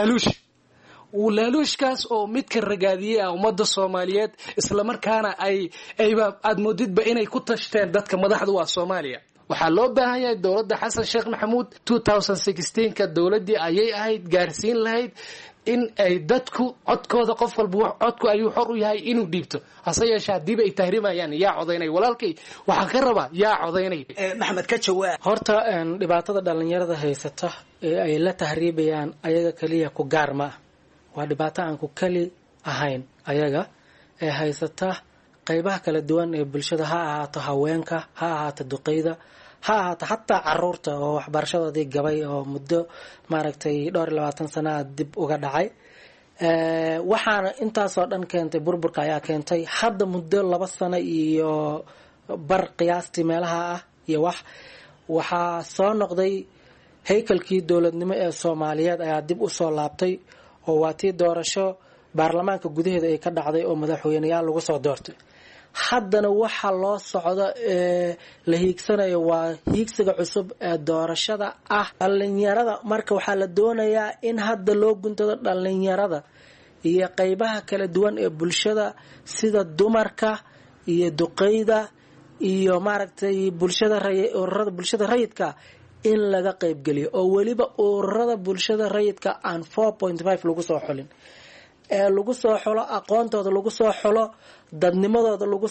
laaluushkaas oo midka ragaadiyay ummadda Soomaaliyeed isla markaana aad moodidba inay ku tashteen dadka madaxdu waa Soomaaliya waxaa loo baahan yahay dawladda Xasan Sheekh Maxamuud 2016ka dawladdii ayay ahayd gaarsiin lahayd in ay dadku codkooda qof walba codku ayuu xor u yahay inuu dhiibto hase yeeshee hadii ay tahriimayaan yaa codaynay walaalkay waxa ka raba yaa codaynay maxamed ka jawaab horta dhibaatada dhalinyarada haysata ee ay la tahriibayaan ayaga kaliya ku gaar ma waa dhibaato aan ku kali ahayn ayaga ee haysata qaybaha kala duwan ee bulshada ha ahaato haweenka ha ahaato duqeyda ha ahaato hatta caruurta oo waxbarashadoodii gabay oo muddo maaragtay 22 sano dib uga dhacay waxaana intaas oo dhan keentay burburka ayaa keentay hadda muddo 2 sano iyo bar qiyaastii meelaha ah iyo waxaa soo noqday haykalkii dawladnimo ee Soomaaliyeed ayaa dib u soo laabtay oo waatii doorasho baarlamaanka gudaheeda ay ka dhacday oo madaxweynayaal lagu soo doortay haddana waxa loo socdo la hiigsanayo waa hiigsiga cusub ee doorashada ah dhalinyarada marka waxaa la doonayaa in hadda loo guntado dhalinyarada iyo qaybaha kala duwan ee bulshada sida dumarka iyo duqeyda iyo maaragtay ururada bulshada rayidka in laga qayb geliyo oo waliba ururada bulshada rayidka aan 4.5 lagu soo xulin ee lagu soo xulo aqoontooda lagu soo xulo dadnimadooda lagu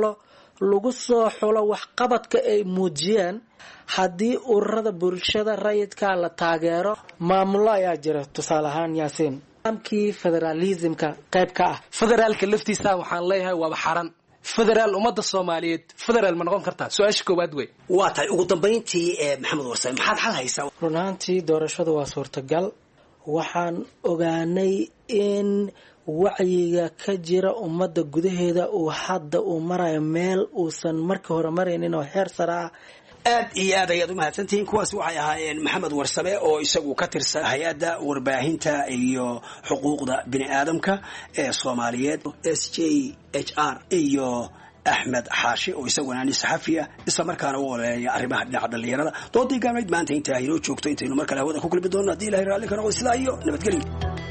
soo xulo waxqabadka ay muujiyaan haddii ururada bulshada rayidka la taageero maamulo ayaa jira tusaale ahaan yaasiin nidaamkii federalismka qayb ka ah federaalka laftiisa waxaan leeyahay waa xaran federaal ummadda Soomaaliyeed federaal ma noqon kartaa su'aasha koowaad way waa tahay ugu dambeyntii maxamed warsame maxaad xal haysaa runaantii doorashadu waa suurtagal waxaan ogaanay in wacyiga ka jira ummadda gudaheeda uu hadda uu marayo meel uusan markii hore maraynin oo heer sare ah aad iyo aad ayaad u mahadsantihiin. kuwaas waxay ahaayeen maxamed warsame oo isagu ka tirsan hay-adda warbaahinta iyo xuquuqda bini aadamka ee Soomaaliyeed SJHR iyo axmed xaashi oo isaguna nin saxafi ah isla markaana u oleeya arrimaha dhinaca dhalinyarada. doodii gaalmeed maanta inta ay noo joogto intaynu mar kale hawada ku kulmi doonno haddii ilaahay raalli ka noqdo sidaa iyo nabadgelyo.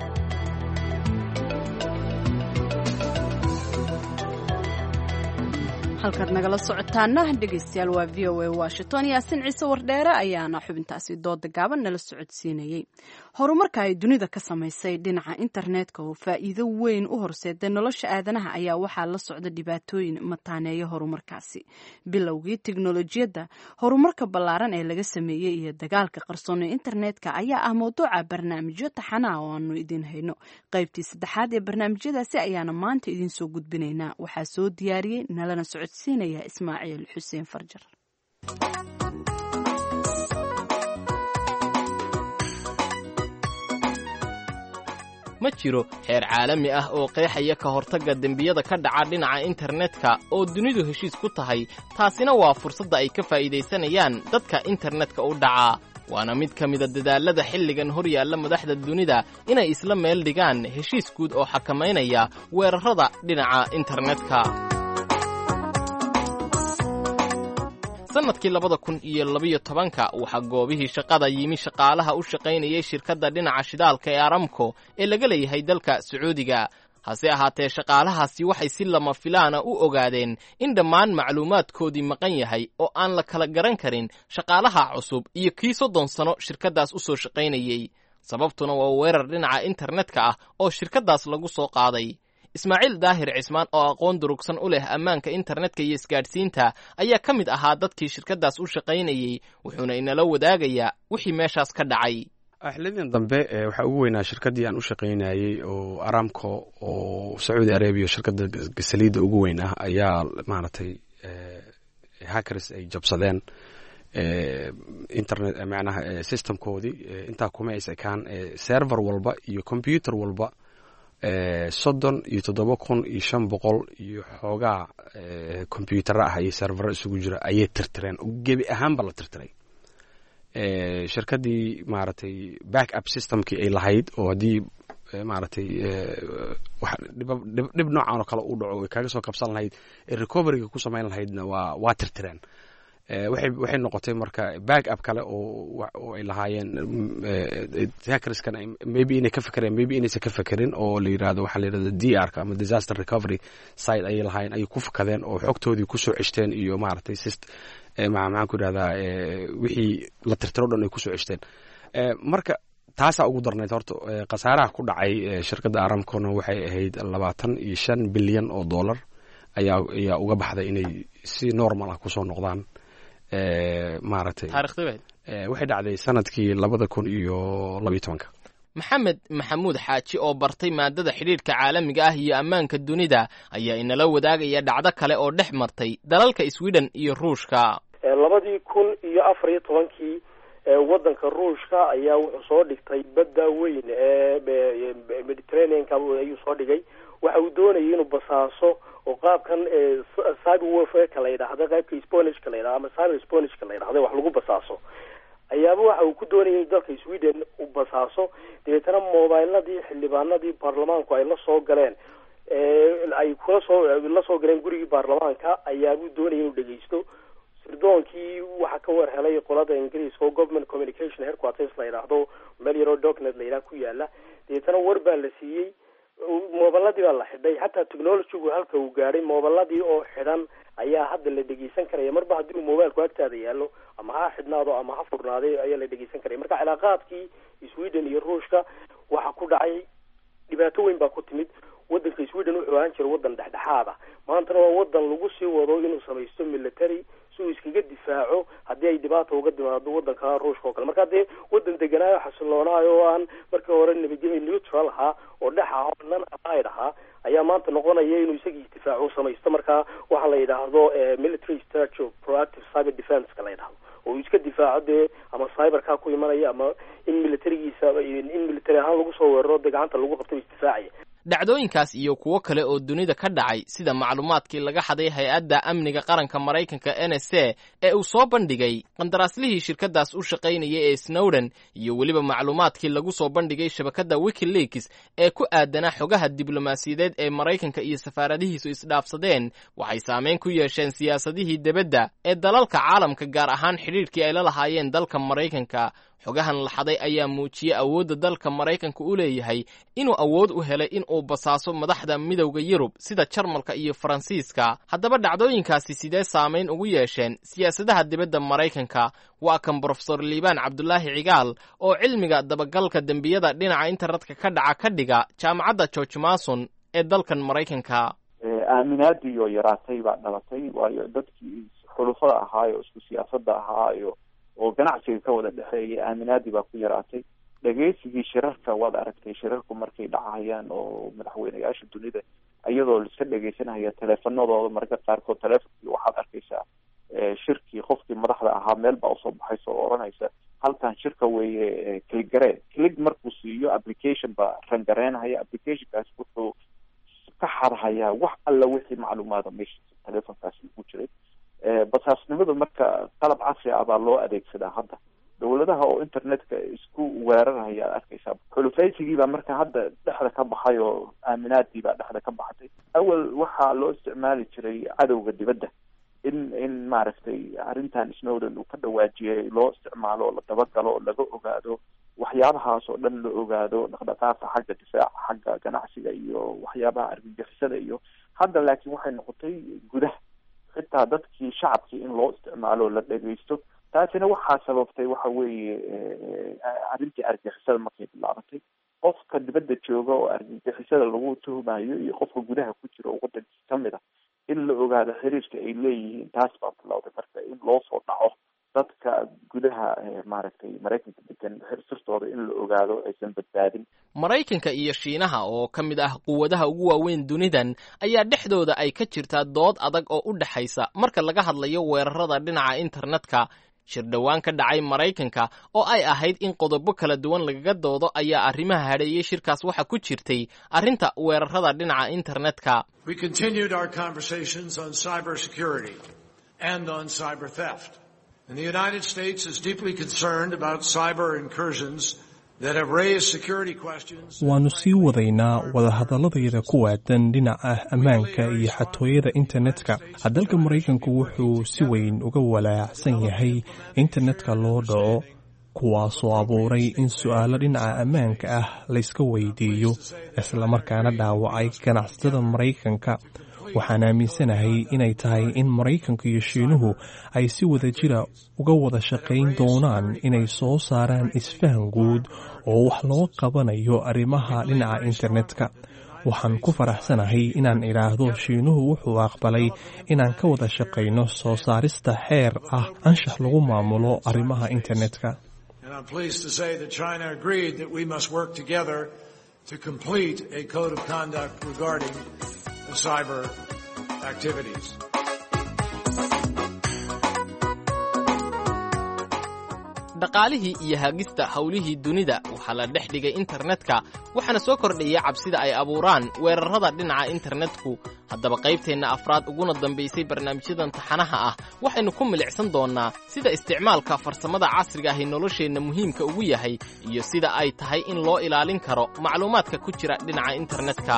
halkaad nagala socotaana dhegaystayaal waa v o a washington. yaasin ciise wardheere ayaana xubintaasi dooda gaaban nala socodsiinayay. horumarka ay dunida ka samaysay dhinaca internetka oo faa'iido weyn u horseeday nolosha aadanaha ayaa waxaa la socda dhibaatooyin mataaneeya horumarkaasi. bilowgii tiknolojiyadda, horumarka ballaaran ee laga sameeyey iyo dagaalka qarsoon ee internetka ayaa ah mawduuca barnaamijyo taxanaa oo aanu idin hayno. qaybtii saddexaad ee barnaamijyadaasi ayaana maanta idin soo gudbinaynaa. waxaa soo diyaariyey nalana socodsiinaya Ismaaciil Xuseen Farjar. ma jiro xeer caalami ah oo qeexaya ka hortagga dembiyada ka dhaca dhinaca internetka oo dunidu heshiis ku tahay. taasina waa fursadda ay ka faa'iidaysanayaan dadka internetka u dhaca. waana mid ka mida dadaallada xilligan hor yaalla madaxda dunida inay isla meel dhigaan heshiis guud oo xakamaynaya weerarrada dhinaca internetka. sanadkii 2012 waxaa goobihii shaqada yimi shaqaalaha u shaqaynayay shirkadda dhinaca shidaalka ee Aramco ee laga leeyahay dalka Sacuudiga. hase ahaatee shaqaalahaasi waxay si lama filaana u ogaadeen in dhammaan macluumaadkoodii maqan yahay oo aan la kala garan karin shaqaalaha cusub iyo kii 30 sano shirkaddaas u soo shaqaynayay. sababtuna waa weerar dhinaca internetka ah oo shirkaddaas lagu soo qaaday. Ismaaciil Daahir Cismaan oo aqoon durugsan u leh ammaanka internetka iyo isgaadhsiinta ayaa ka mid ahaa dadkii shirkaddaas u shaqaynayay, wuxuuna inala wadaagayaa wixii meeshaas ka dhacay. xillidan dambe waxaa ugu weynaa shirkaddii aan u shaqaynayay oo Aramco oo Saudi Arabia shirkadda saliidda ugu weyn ah ayaa maaragtay hackers ay jabsadeen internet macnaha systemkoodii. intaa kuma aysan ekaan server walba iyo computer walba 37,500 iyo xoogaa computer ah iyo server isugu jira ayay tirtireen oo gebi ahaanba la tirtiray. shirkaddii maaragtay backup systemkii ay lahayd oo haddii maaragtay dhib noocan oo kale u dhaco ay kaga soo kabsan lahayd ee recoveryga ku samayn lahaydna waa tirtireen. waxay noqotay marka backup kale oo ay lahaayeen hackerskana maybe inay ka fakereen maybe inaysan ka fakerin oo la yiraahdo waxa la yiraahdo DR-ka ama disaster recovery site ayay lahaayeen ay ku fakadeen oo xogtoodii ku soo ceshteen iyo maaragtay maxaan ku yiraahdaa wixii la tirtiro dhan ay ku soo ceshteen. marka taasaa ugu darnayd horta khasaaraha ku dhacay shirkadda Aramco-na waxay ahayd 25 bilyan oo dollar ayaa uga baxday inay si normal ah ku soo noqdaan. maaragtay waxay dhacday sanadkii 2012. maxamed maxamuud xaaji oo bartay maadada xidhiidhka caalamiga ah iyo ammaanka dunida ayaa inala wadaagaya dhacdo kale oo dhex martay dalalka Sweden iyo Ruushka. 2014 waddanka Ruushka ayaa wuxuu soo dhigtay badda weyn ee Mediterranean-ka ayuu soo dhigay. waxa uu doonayay inuu basaaso oo qaabkan cyber warfare-ka la yidhaahdo qaybka espionage-ka la yidhaahdo ama cyber espionage-ka la yidhaahdo wax lagu basaaso ayaaba waxa uu ku doonayay in dalka Sweden uu basaaso. deetana mobiladii xildhibaanadii baarlamaanku ay la soo galeen ay la soo galeen gurigii baarlamaanka ayaabuu doonayay inuu dhegeysto. sirdoonkii waxa ka war helay qolada Ingiriiska oo government communication headquarters la yidhaahdo meel yaroo document la yidhaahdo ku yaala. deetana war baa la siiyey mobiladii baa la xidhay. xataa technology-gu halka uu gaadhay mobiladii oo xidhan ayaa hadda la dhegeysan karaya marba haddii uu mobilku agtaada yaallo ama ha xidhnaado ama ha furnaaday ayaa la dhegeysan karaya. marka cilaaqaadkii Sweden iyo Ruushka waxa ku dhacay dhibaato weyn baa ku timid. waddanka Sweden wuxuu ahaan jiray waddan dhexdhexaad ah, maantana waa waddan lagu sii wado inuu samaysto military si uu iskaga difaaco haddii ay dhibaato uga timaado waddanka Ruushka oo kale. marka dee waddan deganaayo xasilloonaayo oo aan markii hore neutral ahaa oo dhex ah oo non-allied ahaa ayaa maanta noqonaya inuu isagii difaaco samaysto. marka waxa la yidhaahdo military strategy of proactive cyber defense-ka la yidhaahdo oo uu iska difaaco dee ama cyberka ku imanaya ama in military ahaan lagu soo weeraro dee gacanta lagu qabto isdifaacaya. dhacdooyinkaas iyo kuwo kale oo dunida ka dhacay sida macluumaadkii laga xaday hay-adda amniga qaranka maraykanka NSA ee uu soo bandhigay qandaraaslihii shirkadaas u shaqaynayay ee Snowden iyo weliba macluumaadkii lagu soo bandhigay shabakadda WikiLeaks ee ku aadanaa xogaha diblomaasiyadeed ee maraykanka iyo safaaradihiisu isdhaafsadeen waxay saameyn ku yeesheen siyaasadihii dibadda ee dalalka caalamka gaar ahaan xidhiidhkii ay la lahaayeen dalka maraykanka xogahan la xaday ayaa muujiyay awoodda dalka maraykanka u leeyahay inuu awood u helay in uu basaaso madaxda midowda Yurub sida Jarmalka iyo Faransiiska haddaba dhacdooyinkaasi sidee saameyn ugu yeesheen siyaasadaha dibadda maraykanka waa kan Professor Liibaan Cabdulaahi Cigaal oo cilmiga dabagalka dembiyada dhinaca internetka ka dhaca ka dhiga jaamacadda George Mason ee dalkan maraykanka aaminaadii oo yaraatay baa dhalatay waayo dadkii xulufada ahaayo isku siyaasadda ahaayo oo ganacsiga ka wada dhexeeyay aaminaadii baa ku yaraatay dhageysigii shirarka waad aragtay shirarku markay dhacayaan oo madaxweynayaasha dunida iyadoo la iska dhageysanaya teleefanadooda marka qaarkood teleefonkii waxaad arkaysaa shirkii qofkii madaxda ahaa meel baa usoo baxaysa oo oranaysa halkan shirka weeye click click markuu siiyo application baa rangareynaya applicationkaas wuxuu ka xadhayaa wax alla wixii macluumaada meesha teleefonkaasi ugu jiray basaasnimada marka qalab casri ah baa loo adeegsadaa hadda dowladaha oo internetka isku weeraraya aad arkaysaa xulufaysigiibaa marka hadda dhexda ka baxay oo aaminaadiibaa dhexda ka baxday awal waxaa loo isticmaali jiray cadowga dibadda in maaragtay arrintan Snowden uu ka dhawaajiyay loo isticmaalo la dabagalo oo laga ogaado waxyaabahaas oo dhan la ogaado dhaqdhaqaaqa xagga difaaca xagga ganacsiga iyo waxyaabaha argagixisada iyo hadda laakiin waxay noqotay gudaha xitaa dadkii shacabkii in loo isticmaalo la dhageysto taasina waxaa sababtay waxa weeye arrintii argagixisada markay bilaabatay qofka dibadda jooga oo argagixisada lagu tuhumayo iyo qofka gudaha ku jira oo waddankiisa ka mid ah in la ogaado xiriirka ay leeyihiin taas baa bilowday marka in loo soo dhaco dadka gudaha maaragtay maraykanka degan sirtooda in la ogaado aysan badbaadin maraykanka iyo shiinaha oo ka mid ah quwadaha ugu waaweyn dunidan ayaa dhexdooda ay ka jirtaa dood adag oo u dhaxaysa marka laga hadlayo weerarada dhinaca internetka shir dhowaan ka dhacay maraykanka oo ay ahayd in qodobo kala duwan lagaga doodo ayaa arrimaha hadheeyay shirkaas waxa ku jirtay arrinta weerarada dhinaca internetka We continued our conversations on cybersecurity and on cyber theft. And the United States is deeply concerned about cyber incursions that have raised security questions. waanu sii wadaynaa wadahadaladayada ku waadan dhinaca ammaanka iyo xatooyada internetka dalka maraykanku wuxuu si weyn uga walaacsan yahay internetka loo dhaco kuwaasoo abuuray in su'aalo dhinaca ammaanka ah layska weydiiyo islamarkaana dhaawacay ganacsatada maraykanka waxaan aaminsanahay inay tahay in maraykanka iyo shiinuhu ay si wada jira uga wada shaqayn doonaan inay soo saaraan isfahan guud oo wax loo qabanayo arrimaha dhinaca internetka waxaan ku faraxsanahay inaan idhaahdo shiinuhu wuxuu aqbalay inaan ka wada shaqayno soo saarista xeer ah anshax lagu maamulo arrimaha internetka And I'm pleased to say that China agreed that we must work together to complete a code of conduct regarding cyber activities. dhaqaalihii iyo hagista howlihii dunida waxaa la dhex dhigay internetka waxaana soo kordhaya cabsida ay abuuraan weerarada dhinaca internetku haddaba qaybteenna afraad uguna dambaysay barnaamijyadan taxanaha ah waxaynu ku milicsan doonnaa sida isticmaalka farsamada casriga ahi nolosheenna muhiimka ugu yahay iyo sida ay tahay in loo ilaalin karo macluumaadka ku jira dhinaca internetka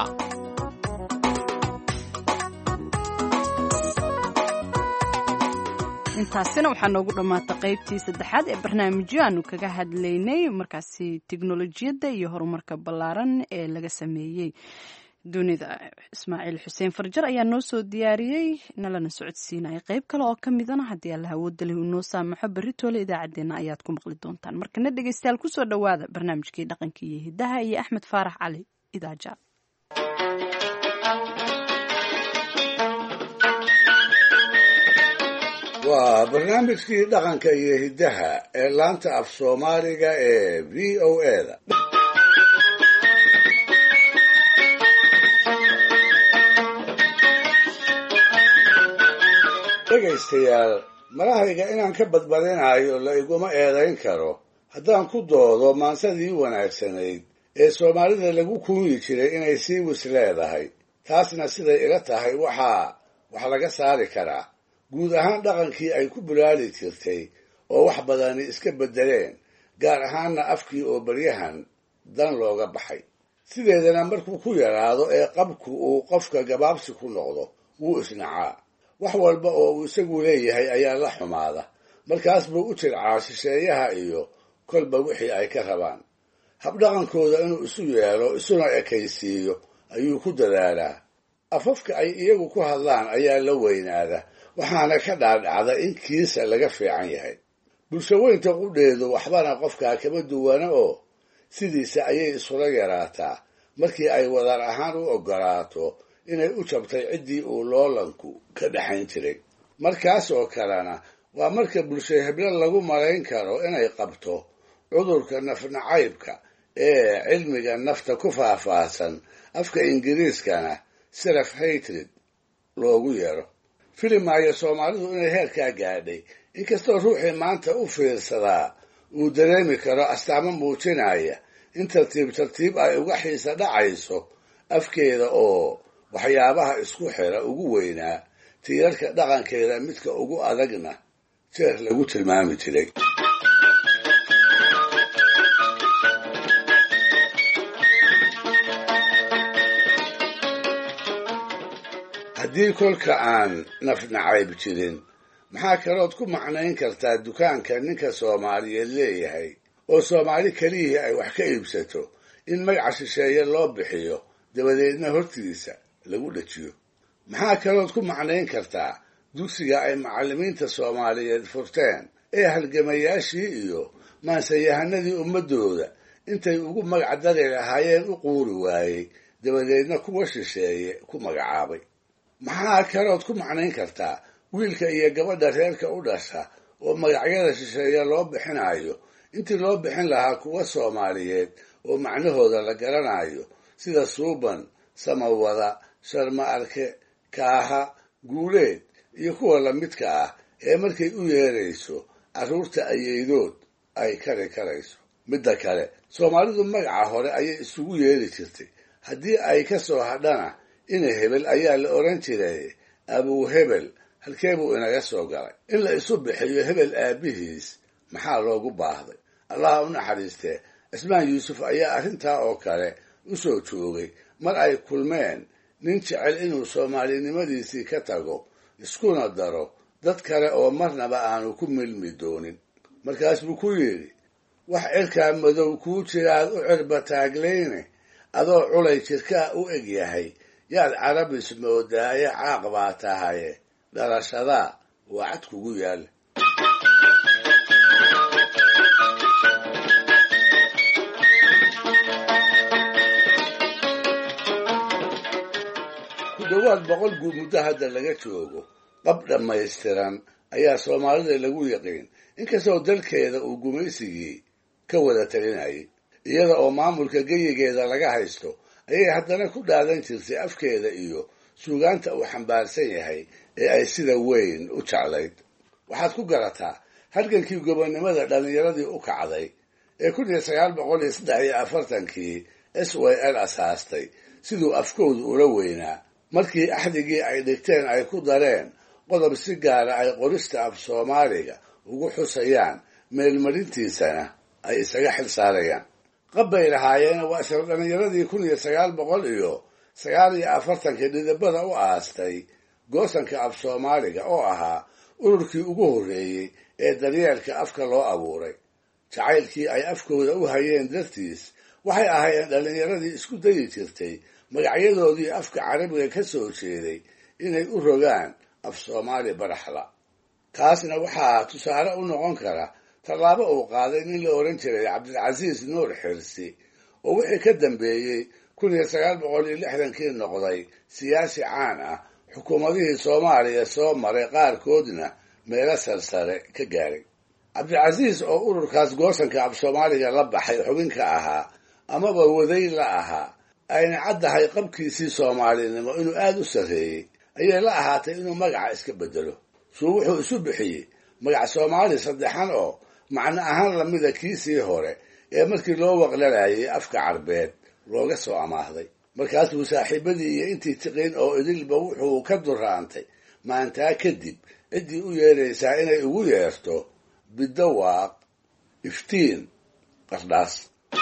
intaasina waxaa noogu dhammaatay qaybtii saddexaad ee barnaamijyo aanu kaga hadlaynay markaasi tiknolojiyadda iyo horumarka ballaaran ee laga sameeyey dunida. Ismaaciil xuseen farjar ayaa noo soo diyaariyey nalana socodsiinaya qayb kale oo ka midana haddii alla awoodda leh uu noo saamaxo beritoole idaacaddeenna ayaad ku maqli doontaan. markana dhegaystayaal kusoo dhowaada barnaamijkii dhaqanka iyo hiddaha iyo axmed faarax cali idaaja. waa barnaamijkii dhaqanka iyo hiddaha ee laanta af soomaaliga ee v o a-da dhegaystayaal malahayga inaan ka badbadinayo la iguma eedayn karo haddaan ku doodo maansadii wanaagsanayd ee soomaalida lagu kuuyi jiray inay sii wis leedahay. taasna siday ila tahay wax laga saari karaa guud ahaan dhaqankii ay ku bulaali jirtay oo wax badani iska beddeleen, gaar ahaanna afkii oo baryahan dan looga baxay. sideedana markuu ku yaraado ee qabku uu qofka gabaabsi ku noqdo wuu isnacaa. wax walba oo uu isagu leeyahay ayaa la xumaada. markaas buu u jircaa shisheeyaha iyo kolba wixii ay ka rabaan. habdhaqankooda inuu isu yeelo isuna ekaysiiyo ayuu ku dadaalaa. afafka ay iyagu ku hadlaan ayaa la weynaada, waxaana ka dhaadhacda in kiisa laga fiican yahay. bulshaweynta qudheedu waxbana qofkaa kama duwana oo sidiisa ayay isula yaraataa markii ay wadar ahaan u oggolaato inay u jabtay ciddii uu loolanku ka dhaxayn jiray. markaas oo kalena waa marka bulsho heblo lagu malayn karo inay qabto cudurka nafnacaybka ee cilmiga nafta ku faahfaahsan, afka ingiriiskana self hatred loogu yeero. filimaayo soomaalidu inay heerkaa gaadhay, inkastoo ruuxii maanta u fiirsadaa uu dareemi karo astaamo muujinaya in tartiib tartiib ay uga xiisa dhacayso afkeeda oo waxyaabaha isku xira ugu weynaa, tiirarka dhaqankeeda midka ugu adagna jeer lagu tilmaami jiray. haddii kolka aan nafnacayb jirin, maxaa kalood ku macnayn kartaa dukaanka ninka Soomaaliyeed leeyahay oo Soomaali keliyihii ay wax ka iibsato in magaca shisheeye loo bixiyo dabadeedna hortiisa lagu dhajiyo? maxaa kalood ku macnayn kartaa dugsiga ay macallimiinta Soomaaliyeed furteen ee halgamayaashii iyo maansayahanadii ummadooda intay ugu magac dari lahaayeen u quuri waayey, dabadeedna kuwa shisheeye ku magacaabay? maxaa kalood ku macnayn kartaa wiilka iyo gabadha reerka u dhasha oo magacyada shisheeye loo bixinayo intii loo bixin lahaa kuwa Soomaaliyeed oo macnahooda la garanayo, sida suuban, samawada, sharma arke, kaaha, guuleed iyo kuwa lamidka ah ee markay u yeerayso carruurta ayeydood ay kari karayso. midda kale, Soomaalidu magaca hore ayay isugu yeeri jirtay. haddii ay ka soo hadhana ina hebel ayaa la oran jiray. abuu hebel halkee buu inaga soo galay? in la isu bixiyo hebel aabihiis maxaa loogu baahday? allaha u naxariistee, cismaan yuusuf ayaa arrintaa oo kale u soo joogay mar ay kulmeen nin jecel inuu soomaalinimadiisii ka tago iskuna daro dad kale oo marnaba aanu ku milmi doonin. markaas buu ku yidhi, wax cirkaa madow kuu jiraad u cirba taagleyne, adoo culay jirkaa u eg yahay yaad carabis moodaaye caaq baa tahaye, dhalashadaa waa cad kugu yaal. ku dhowaad 100 guud muddo hadda laga joogo, qab dhammaystiran ayaa Soomaalida lagu yaqiin, inkastoo dalkeeda uu gumaysigii ka wada talinayay. iyada oo maamulka geyigeeda laga haysto ayay haddana ku dhaadan jirtay afkeeda iyo suugaanta uu xambaarsan yahay ee ay sida weyn u jeclayd. waxaad ku garataa halgankii gobonnimada dhallinyaradii u kacday ee 1943kii SYL asaastay siduu afkoodu ula weynaa, markii axdigii ay dhigteen ay ku dareen qodob si gaara ay qorista af Soomaaliga ugu xusayaan, meelmarintiisana ay isaga xil saarayaan. qabbay lahaayeen waa isla dhallinyaradii 1949 dhidibada u aastay goosanka af Soomaaliga oo ahaa ururkii ugu horreeyey ee daryeelka afka loo abuuray. jacaylkii ay afkooda u hayeen dartiis waxay ahaayeen dhallinyaradii isku dayi jirtay magacyadoodii afka carabiga ka soo jeeday inay u rogaan af Soomaali baraxla. taasna waxaa tusaale u noqon kara tallaabo uu qaaday nin la oran jiray Cabdilcasiis Nuur Xirsi oo wixii ka dambeeyey 1960kii noqday siyaasi caan ah, xukuumadihii Soomaaliya soo maray qaarkoodna meelo sarsare ka gaaray. Cabdilcasiis oo ururkaas goosanka af Soomaaliga la baxay xubin ka ahaa amaba waday la ahaa, ayna caddahay qabkiisii Soomaalinimo inuu aad u sarreeyey, ayay la ahaatay inuu magaca iska bedelo. wuxuu isu bixiyey magac Soomaali saddexan oo macno ahaan lamida kiisii hore ee markii loo waqlanayay afka carbeed looga soo amaahday. markaasuu saaxiibadii iyo intii tiqin oo idilba wuxuu ka duraantay maantaa kadib ciddii u yeeraysaa inay ugu yeerto bidawaaq iftiin qardhaas.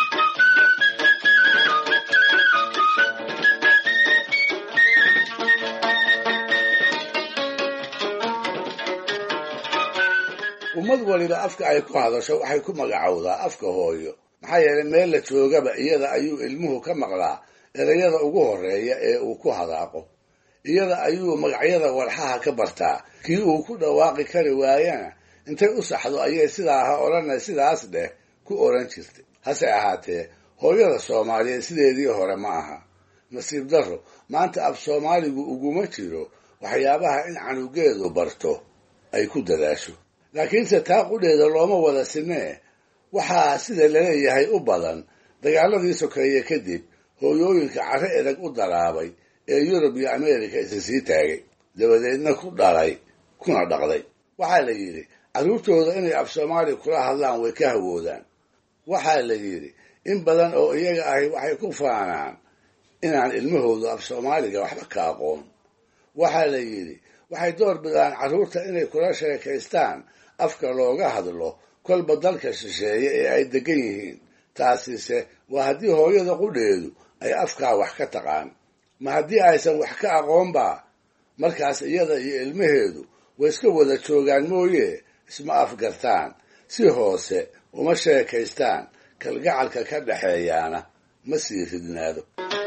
ummad waliba afka ay ku hadasho waxay ku magacowdaa afka hooyo, maxaa yeelay meel la joogaba iyada ayuu ilmuhu ka maqlaa erayada ugu horreeya ee uu ku hadaaqo. iyada ayuu magacyada walxaha ka bartaa, kii uu ku dhawaaqi kari waayana intay u saxdo ayay sidaa ha odhana sidaas dheh ku odhan jirtay. hase ahaatee hooyada soomaaliyeed sideedii hore ma aha. nasiib darro maanta af soomaaligu uguma jiro waxyaabaha in canugeedu barto ay ku dadaasho. laakiinse taa qudheeda looma wada sinee. waxaa sida laleeyahay u badan dagaaladii sokeeye kadib hooyooyinka carre edag u daraabay ee yurub iyo ameerika isa sii taagay, dabadeedna ku dhalay kuna dhaqday. waxaa la yidhi carruurtooda inay af soomaali kula hadlaan way ka hawoodaan. waxaa la yidhi in badan oo iyaga ahi waxay ku faanaan inaan ilmahoodu af soomaaliga waxba ka aqoon. waxaa la yidhi waxay door bidaan carruurta inay kula sheekaystaan afka looga hadlo kolba dalka shisheeye ee ay degan yihiin. taasise waa haddii hooyada qudheedu ay afkaa wax ka taqaan. ma haddii aysan wax ka aqoonba, markaas iyada iyo ilmaheedu way iska wada joogaan mooye isma afgartaan, si hoose uma sheekaystaan, kalgacalka ka dhaxeeyaana ma sii ridnaado.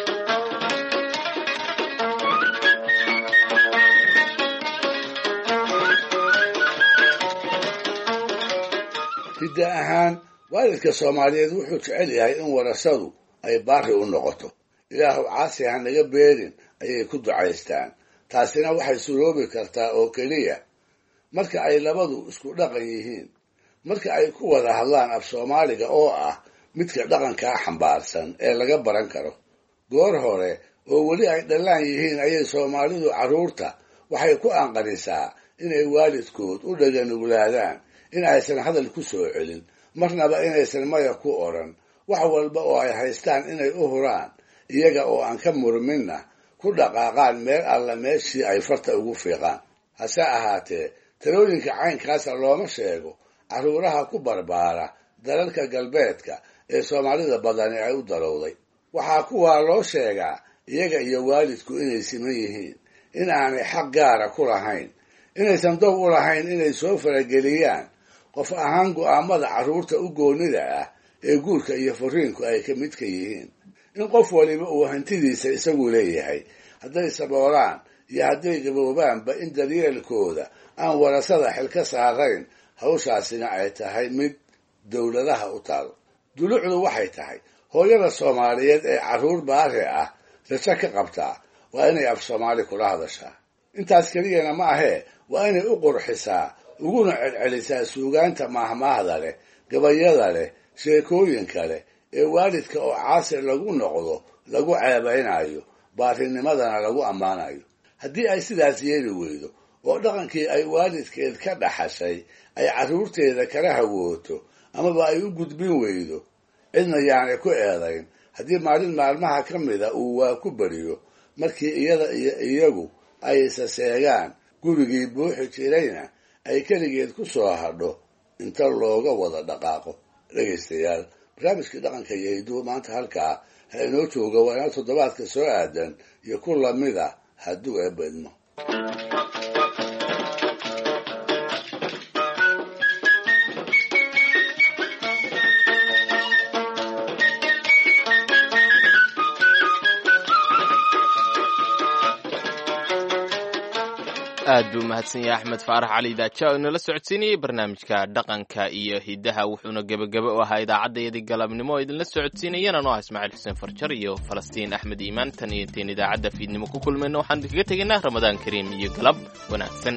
hidda ahaan waalidka soomaaliyeed wuxuu jecel yahay in warasadu ay baari u noqoto. ilaahu caasi ha naga beerin ayay ku ducaystaan. taasina waxay suroobi kartaa oo keliya marka ay labadu isku dhaqan yihiin, marka ay ku wada hadlaan af soomaaliga oo ah midka dhaqankaa xambaarsan ee laga baran karo. goor hore oo weli ay dhallaan yihiin ayay soomaalidu carruurta waxay ku anqarisaa inay waalidkood u dhaganuglaadaan, in aysan hadal ku soo celin, marnaba inaysan maya ku odhan, wax walba oo ay haystaan inay u huraan, iyaga oo aan ka murminna ku dhaqaaqaan meel alla meeshii ay farta ugu fiiqaan. hase ahaatee talooyinka caynkaasa looma sheego carruuraha ku barbaara dalalka galbeedka ee soomaalida badani ay u darowday. waxaa kuwaa loo sheegaa iyaga iyo waalidku inay siman yihiin, in aanay xaq gaara ku lahayn, inaysan dow u lahayn inay soo farageliyaan qof ahaan go'aamada carruurta u goonnida ah ee guurka iyo furiinku ay ka midka yihiin, in qof waliba uu hantidiisa isagu leeyahay, hadday saboolaan iyo hadday gaboobaanba in daryeelkooda aan warasada xil ka saarayn, hawshaasina ay tahay mid dowladaha u taal. dulucdu waxay tahay hooyada soomaaliyeed ee carruur baare ah rajo ka qabtaa waa inay af soomaali kula hadashaa. intaas keliyana ma ahee waa inay u qurxisaa, uguna celcelisaa suugaanta maahmaahda leh, gabayada leh, sheekooyinka leh ee waalidka oo caasir lagu noqdo lagu ceebaynayo, baarinimadana lagu ammaanayo. haddii ay sidaas yeeli weydo oo dhaqankii ay waalidkeed ka dhaxashay ay carruurteeda kala hawooto amaba ay u gudbin weydo, cidna yaanay ku eedayn haddii maalin maalmaha ka mida uu waa ku beriyo markii iyada iyo iyagu ay isa seegaan, gurigii buuxi jirayna ay keligeed ku soo hadho inta looga wada dhaqaaqo. dhegaystayaal, barnaamijkii dhaqanka iyo hiduhu maanta halkaa ha inoo jooga. waa inoo toddobaadka soo aadan iyo ku lamida hadduu eebedmo. aad buu mahadsan yahay axmed faarax cali daaja oo inala socodsiinayay barnaamijka dhaqanka iyo hidaha, wuxuuna gebagebe u ahaa idaacaddayadii galabnimo oo idinla socodsiinayana noo ah ismaaciil xuseen farjar iyo falastiin axmed iimaan. tan iyo intayn idaacadda fiidnimo ku kulmayno waxaan idinkaga tegaynaa ramadaan kariim iyo galab wanaagsan.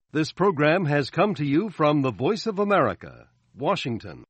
This program has come to you from the Voice of America, Washington.